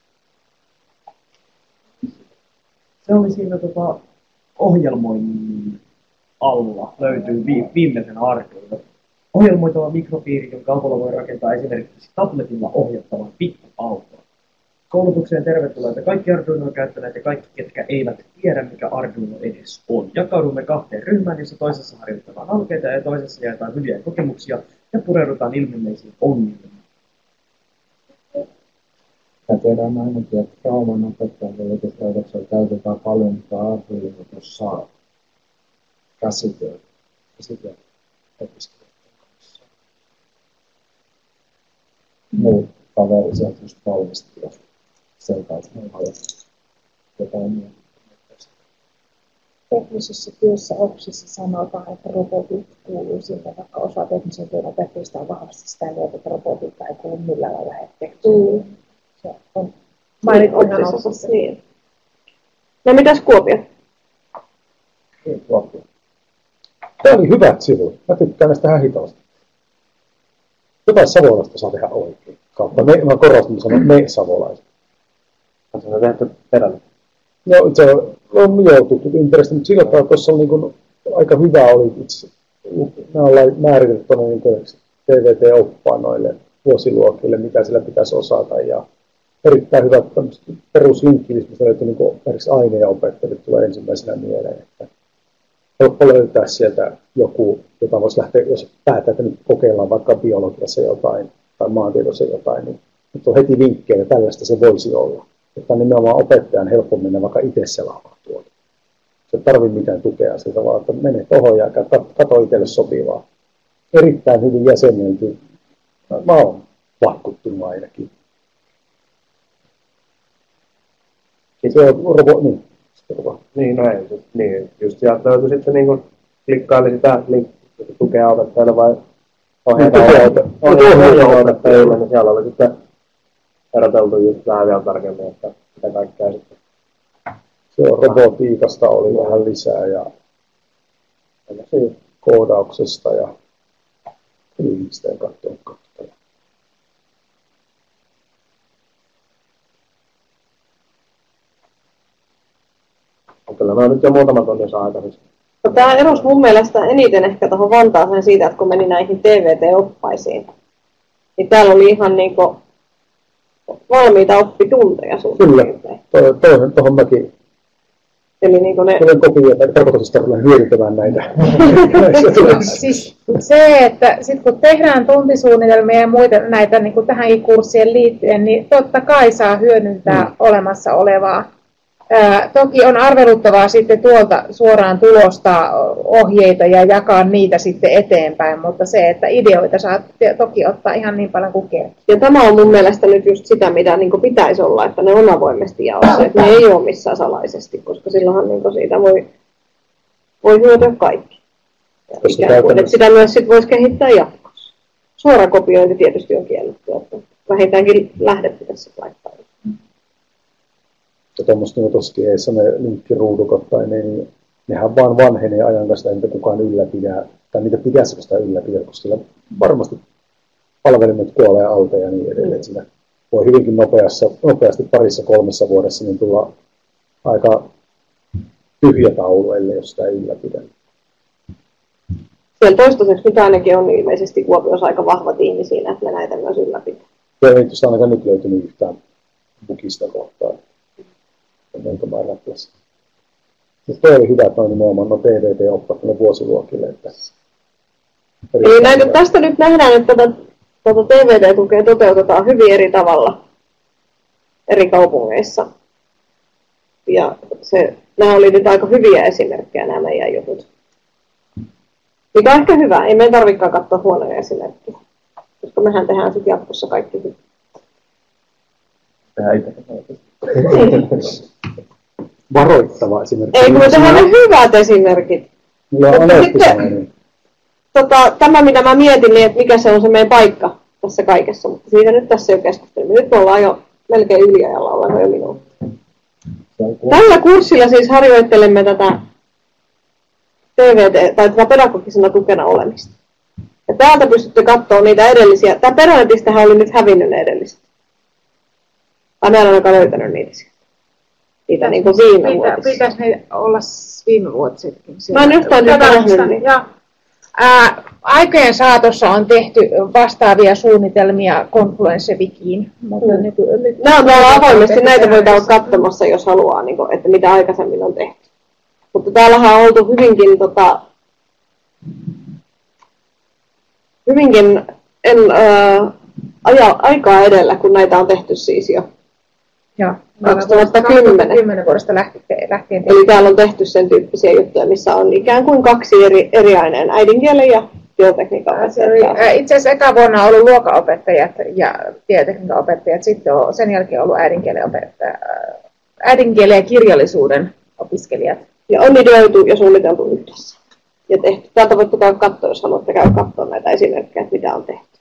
Se oli siinä tota, ohjelmoinnin alla, löytyy vi- viimeisen Arduino. Ohjelmoitava mikropiiri, jonka avulla voi rakentaa esimerkiksi tabletilla ohjattavan pikkuauton. Koulutukseen tervetuloa kaikki Arduinoa käyttäneet ja kaikki, ketkä eivät tiedä, mikä Arduino edes on. Jakaudumme kahteen ryhmään, jossa toisessa harjoitetaan alkeita ja toisessa jaetaan hyviä kokemuksia ja pureudutaan ilmenneisiin ongelmiin. Ja tiedän ainakin, että trauman opettajan opetuslaitoksella käytetään paljon mitä Arduino tuossa käsityötä. Käsityötä opiskelijoiden kanssa. Muut kaveri sieltä just valmisti ja selkausmuodolla jotain muuta. Teknisessä työssä opsissa sanotaan, että robotit kuuluu sinne, vaikka osa teknisen työn opettajista on vahvasti sitä mieltä, että robotiikka ei kuulu millään lailla tekniseen. Mm. Se on mainittu ihan opsissa. Niin. No mitäs Kuopio? Niin, Kuopio. Tämä oli hyvät sivut. Mä tykkään näistä ihan hitaasti. Jotain Savolasta saa tehdä oikein. Kautta me, mä korostan sanon me savolaiset. On se tehty perällä. No se on, on joo tuttu ympäristö, mutta sillä tavalla tuossa on niin kuin, aika hyvä oli itse. Nämä on määritelty tuonne niin T V T-oppaan noille vuosiluokille, mitä sillä pitäisi osata. Ja erittäin hyvät peruslinkkilis, mistä löytyy niin esimerkiksi aineen opettajille tulee ensimmäisenä mieleen. Että helppo löytää sieltä joku, jota voisi lähteä, jos päättää, että nyt kokeillaan vaikka biologiassa jotain tai maantiedossa jotain, niin nyt on heti vinkkejä, että tällaista se voisi olla. Että on nimenomaan opettajan helppo mennä vaikka itse selaamaan tuolta. Se ei tarvitse mitään tukea siltä, vaan että mene tohon ja katso itselle sopivaa. Erittäin hyvin jäsennelty. Mä oon vaikuttunut ainakin. Se on robo, niin. Niin, no ei. Niin, just sieltä löytyi sitten niin kuin klikkaili sitä tukea opettajalle vai ohjeita opettajille, niin siellä oli sitten eroteltu just vähän vielä tarkemmin, että mitä kaikkea sitten. Se on robotiikasta oli vähän lisää ja koodauksesta ja ihmistä ja katsoa katsoa. Kyllä mä nyt jo muutama tunnin saa aikaisemmin. No, tämä erosi mun mielestä eniten ehkä tuohon Vantaaseen siitä, että kun meni näihin T V T-oppaisiin, niin täällä oli ihan niinku valmiita oppitunteja suunnilleen. Kyllä, tuohon mäkin. Eli niinku ne... Tulen kopioita, että tarkoitus tarvitsen hyödyntämään näitä. Siis se, että sit kun tehdään tuntisuunnitelmia ja muita näitä niin kuin tähänkin kurssien liittyen, niin totta kai saa hyödyntää mm. olemassa olevaa. Ää, toki on arveluttavaa sitten tuolta suoraan tulosta ohjeita ja jakaa niitä sitten eteenpäin, mutta se, että ideoita saa toki ottaa ihan niin paljon kuin kertaa. Ja tämä on mun mielestä nyt just sitä, mitä niin pitäisi olla, että ne on avoimesti jaossa, että ne ei ole missään salaisesti, koska silloinhan niin siitä voi, voi hyötyä kaikki. Ikään kuin, että sitä myös sit voisi kehittää jatkossa. Suora kopiointi tietysti on kielletty, että vähintäänkin lähdet pitäisi laittaa. Ja tuommoista niin tosikin ei ole ne linkkiruudukot tai ne, niin nehän vaan vanhenee ajan kanssa, että kukaan ylläpidää, tai niitä pitäisi sitä ylläpidää, koska sillä varmasti palvelimet kuolee alta ja niin edelleen. Sillä voi hyvinkin nopeassa, nopeasti parissa kolmessa vuodessa niin tulla aika tyhjä taulu, ellei jos sitä ei ylläpidä. Siellä toistaiseksi nyt ainakin on ilmeisesti Kuopiossa aika vahva tiimi siinä, että me näitä myös ylläpidää. Se ei nyt ainakaan nyt löytynyt yhtään bugista kohtaa. Mutta toi oli hyvä, että on nimenomaan no T V T-oppat ne vuosiluokille. Että eli näitä, tästä nyt nähdään, että tätä, tätä T V T-tukea toteutetaan hyvin eri tavalla eri kaupungeissa. Ja se, nämä oli nyt aika hyviä esimerkkejä nämä meidän jutut. Mikä on ehkä hyvä, ei meidän tarvitsekaan katsoa huonoja esimerkkejä, koska mehän tehdään sitten jatkossa kaikki hyvin. Tehdään itse. Varoittava esimerkki. Ei, kun me tehdään ne hyvät esimerkit. Sitten, tota, tämä, mitä mä mietin, niin että mikä se on se meidän paikka tässä kaikessa, mutta siitä nyt tässä jo keskustelemme. Nyt me ollaan jo melkein yliajalla, ollaan jo minuutti. Tällä kurssilla siis harjoittelemme tätä T V T, tai tätä pedagogisena tukena olemista. Ja täältä pystytte katsoa niitä edellisiä. Tämä Peronetistähän oli nyt hävinnyt ne edelliset. Tai mä en ainakaan löytänyt niitä sieltä. Niitä niin kuin viime vuotisia. Pitäisi ne olla viime vuotisetkin. Mä en yhtään nyt nähnyt niitä. Ää, aikojen saatossa on tehty vastaavia suunnitelmia Confluence-wikiin. Mutta mm. nyt, nyt, Nämä on täällä avoimesti, näitä voi käydä katsomassa, jos haluaa, niin kuin, että mitä aikaisemmin on tehty. Mutta täällähän on oltu hyvinkin, tota, hyvinkin en, ää, aja, aikaa edellä, kun näitä on tehty siis jo. Joo, kaksituhattakymmenen vuodesta lähtien. lähtien Eli täällä on tehty sen tyyppisiä juttuja, missä on ikään kuin kaksi eri, eri aineen, äidinkielen ja biotekniikan opettajat. Itse asiassa eka vuonna on ollut luokanopettajat ja biotekniikan opettajat, sitten on sen jälkeen ollut äidinkielen, opettaja, äidinkielen ja kirjallisuuden opiskelijat. Ja on ideoitu ja suunniteltu yhdessä. Ja tehty. Täältä voitte käydä katsoa, jos haluatte käydä katsoa näitä esimerkkejä, mitä on tehty.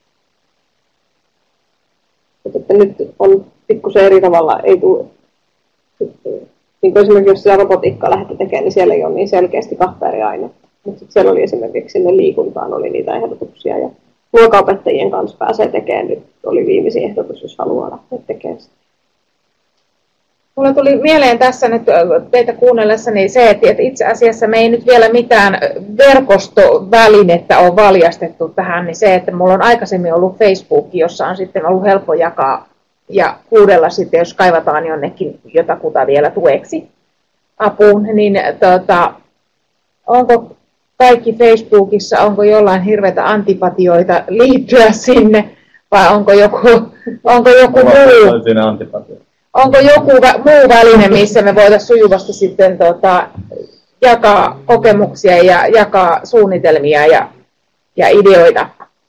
Mutta että nyt on pikkusen eri tavalla, ei tule, niin kuin esimerkiksi jos sitä robotiikkaa lähdette tekemään, niin siellä ei ole niin selkeästi kahta eri ainetta. Mutta siellä oli esimerkiksi sinne liikuntaan oli niitä ehdotuksia ja luokanopettajien kanssa pääsee tekemään, nyt oli viimeisin ehdotus, jos haluaa lähteä tekemään sitä. Mulle tuli mieleen tässä nyt teitä kuunnellessani se, että itse asiassa me ei nyt vielä mitään verkostovälinettä ole valjastettu tähän, niin se, että mulla on aikaisemmin ollut Facebook, jossa on sitten ollut helppo jakaa ja kuudella sitten, jos kaivataan jonnekin jotakuta vielä tueksi apuun, niin tota, onko kaikki Facebookissa, onko jollain hirveitä antipatioita liittyä sinne, vai onko joku, onko joku muu, onko joku muu väline, missä me voitaisiin sujuvasti sitten tota, jakaa kokemuksia ja jakaa suunnitelmia ja, ja ideoita.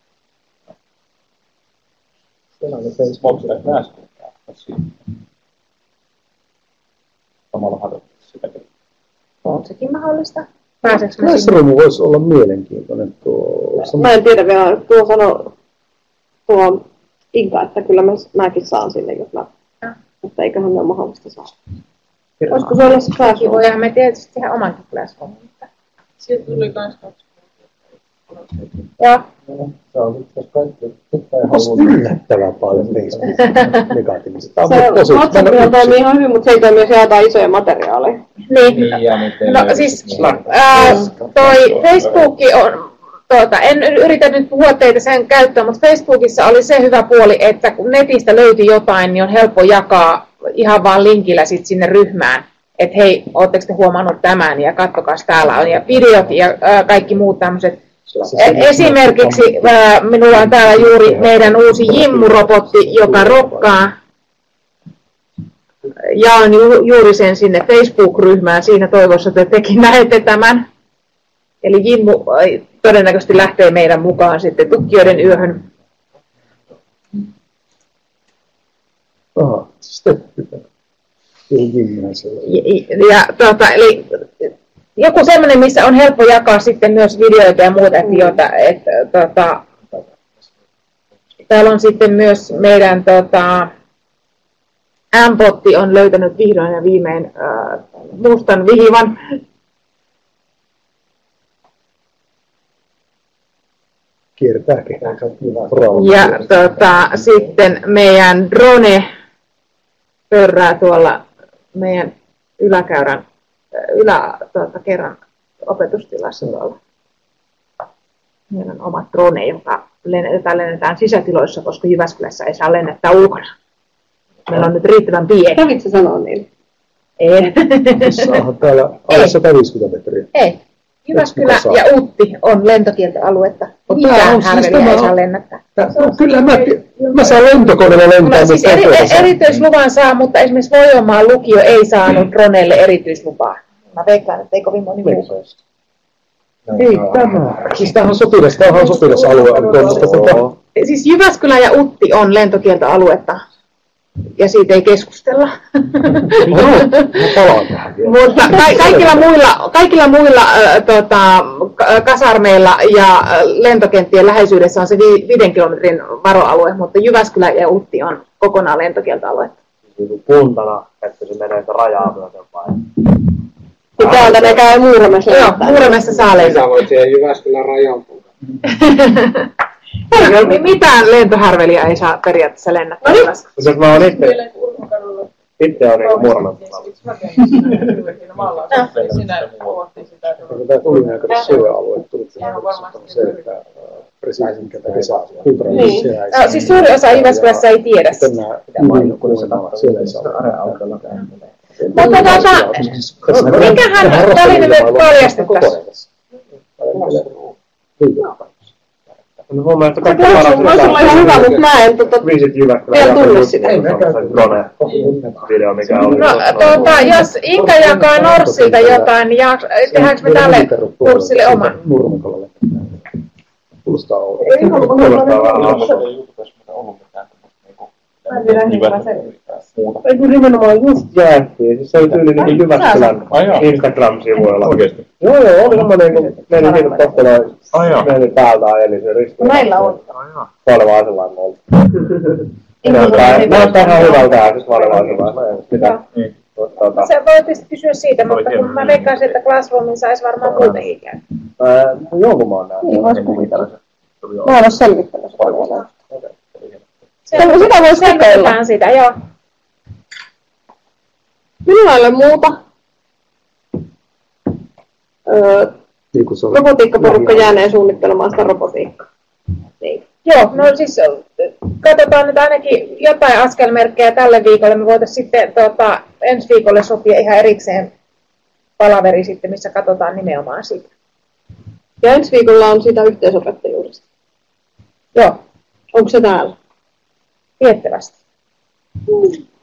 Siellä on Facebookissa Classroomia. Samalla harjoittaa sitäkin. On sekin mahdollista. Pääseekö me Classroom voisi olla mielenkiintoinen tuo. Mä en tiedä vielä, tuo sanoo tuo Inka, että kyllä mä, mäkin saan sinne, jos mä, ja. Mutta eiköhän me ole mahdollista saada. Olisiko se olla se Classroom? Voidaan me tietysti tehdä omankin Classroomin. Sieltä tuli kans kaksi. Joo. Se on itse asiassa kaikki. Olisi yllättävän paljon Facebookin negatiivista. Se WhatsApp toimii ihan hyvin, mutta se ei toimi, jos jaetaan isoja materiaaleja. Niin. No siis ää, toi Facebook on, tuota, en yritä nyt puhua teitä sen käyttöön, mutta Facebookissa oli se hyvä puoli, että kun netistä löytyi jotain, niin on helppo jakaa ihan vaan linkillä sit sinne ryhmään. Että hei, ootteko te huomannut tämän ja kattokas täällä on ja videot ja ää, kaikki muut tämmöiset. Esimerkiksi ää, minulla on täällä juuri meidän uusi Jimmu-robotti, joka rokkaa. Jaan ju- juuri sen sinne Facebook-ryhmään siinä toivossa, että tekin näette tämän. Eli Jimmu ää, todennäköisesti lähtee meidän mukaan sitten Tukkijoiden yöhön. Aha, steppi. Ja, ja tuota, eli joku semmoinen, missä on helppo jakaa sitten myös videoita ja muuta, että, jota, että tuota, täällä on sitten myös meidän tuota, M-botti on löytänyt vihdoin ja viimein äh, mustan viivan. Kiertää kehään. Ja tuota, sitten meidän drone pörrää tuolla meidän yläkäyrän, ylä, tuota, kerran opetustilassa tuolla. Meillä on oma drone, joka lennetään, lennetään sisätiloissa, koska Jyväskylässä ei saa lennättää ulkona. Meillä on nyt riittävän pieni. Kävitkö sanoa niin? Ei. Saahan täällä alle sata viisikymmentä metriä. Ei. Jyväskylä ja Utti on lentokieltoaluetta. Mitään härveliä ei saa lennättää. No, kyllä mä, mä saan lentokoneella lentää. No, siis eri, erityisluvan saa, mutta esimerkiksi Voijomaan lukio ei saanut droneille erityislupaa. Mä veikkaan, että ei kovin moni muu. Ei tämä. Siis tämähän on sotilas, tämähän on sotilasalue. Siis Jyväskylä ja Utti on lentokieltoaluetta. Ja siitä ei keskustella. Mutta ka- kaikilla muilla, kaikilla muilla äh, tota, kasarmeilla ja lentokenttien läheisyydessä on se vi- viiden kilometrin varoalue, mutta Jyväskylä ja Utti on kokonaan lentokieltoaluetta. Puntana, että se menee sitä rajaa myöten vai? Ja täältä ne käy Muuramessa. Joo, Muuramessa saa lentää. Sä voit siihen Jyväskylän rajan puolella. Ei, mitään lentohärveliä ei saa periaatteessa lennättää. Jos mä oon itse, itse on niin Muuramessa. Sinä pohtii sitä. Tämä tuli näköinen syöalue, tuli se, että presidentin käteen saa niin. No, siis suuri osa Jyväskylässä ei tiedä sitä. Siellä ei saa. Mutta tota, mikähän oli nyt paljastettu tässä? No huomaa, että kaikki parantuu. Voisi olla ihan hyvä, mutta mä en tota, vielä tunne sitä. Drone-video, mikä oli. No, tuota, jos Inka jakaa Norssilta jotain, niin tehdäänkö me tälle kurssille oman? Kuulostaa olla. Kuulostaa vähän alkuun. Ei kun nimenomaan just jäättiin. Siis se oli tyyli niin Jyväskylän Instagram-sivuilla. Oikeesti? Joo joo, oli semmoinen, kun meni siinä kohteloi, meni päältä ajeli se risti. Meillä on. Valvaa sellainen ollut. Näyttää ihan hyvältä, siis valvaa sellainen. Mitä? Se voi tietysti kysyä siitä, mutta kun mä veikkaisin, että Classroomin saisi varmaan muutenkin käydä. Jonkun mä oon nähnyt. Niin, vois kuvitella. Mä en oo selvittänyt sitä vielä. Sitä, sitä voi selvittää sitä, joo. Minulla ei ole muuta. Öö, robotiikkaporukka jäänee suunnittelemaan sitä robotiikkaa. Niin. Joo, no siis katsotaan nyt ainakin jotain askelmerkkejä tälle viikolle. Me voitaisiin sitten tota, ensi viikolle sopia ihan erikseen palaveri sitten, missä katsotaan nimenomaan siitä. Ja ensi viikolla on siitä yhteisopettajuudesta. Joo. Onko se täällä? Tiettävästi. Mm.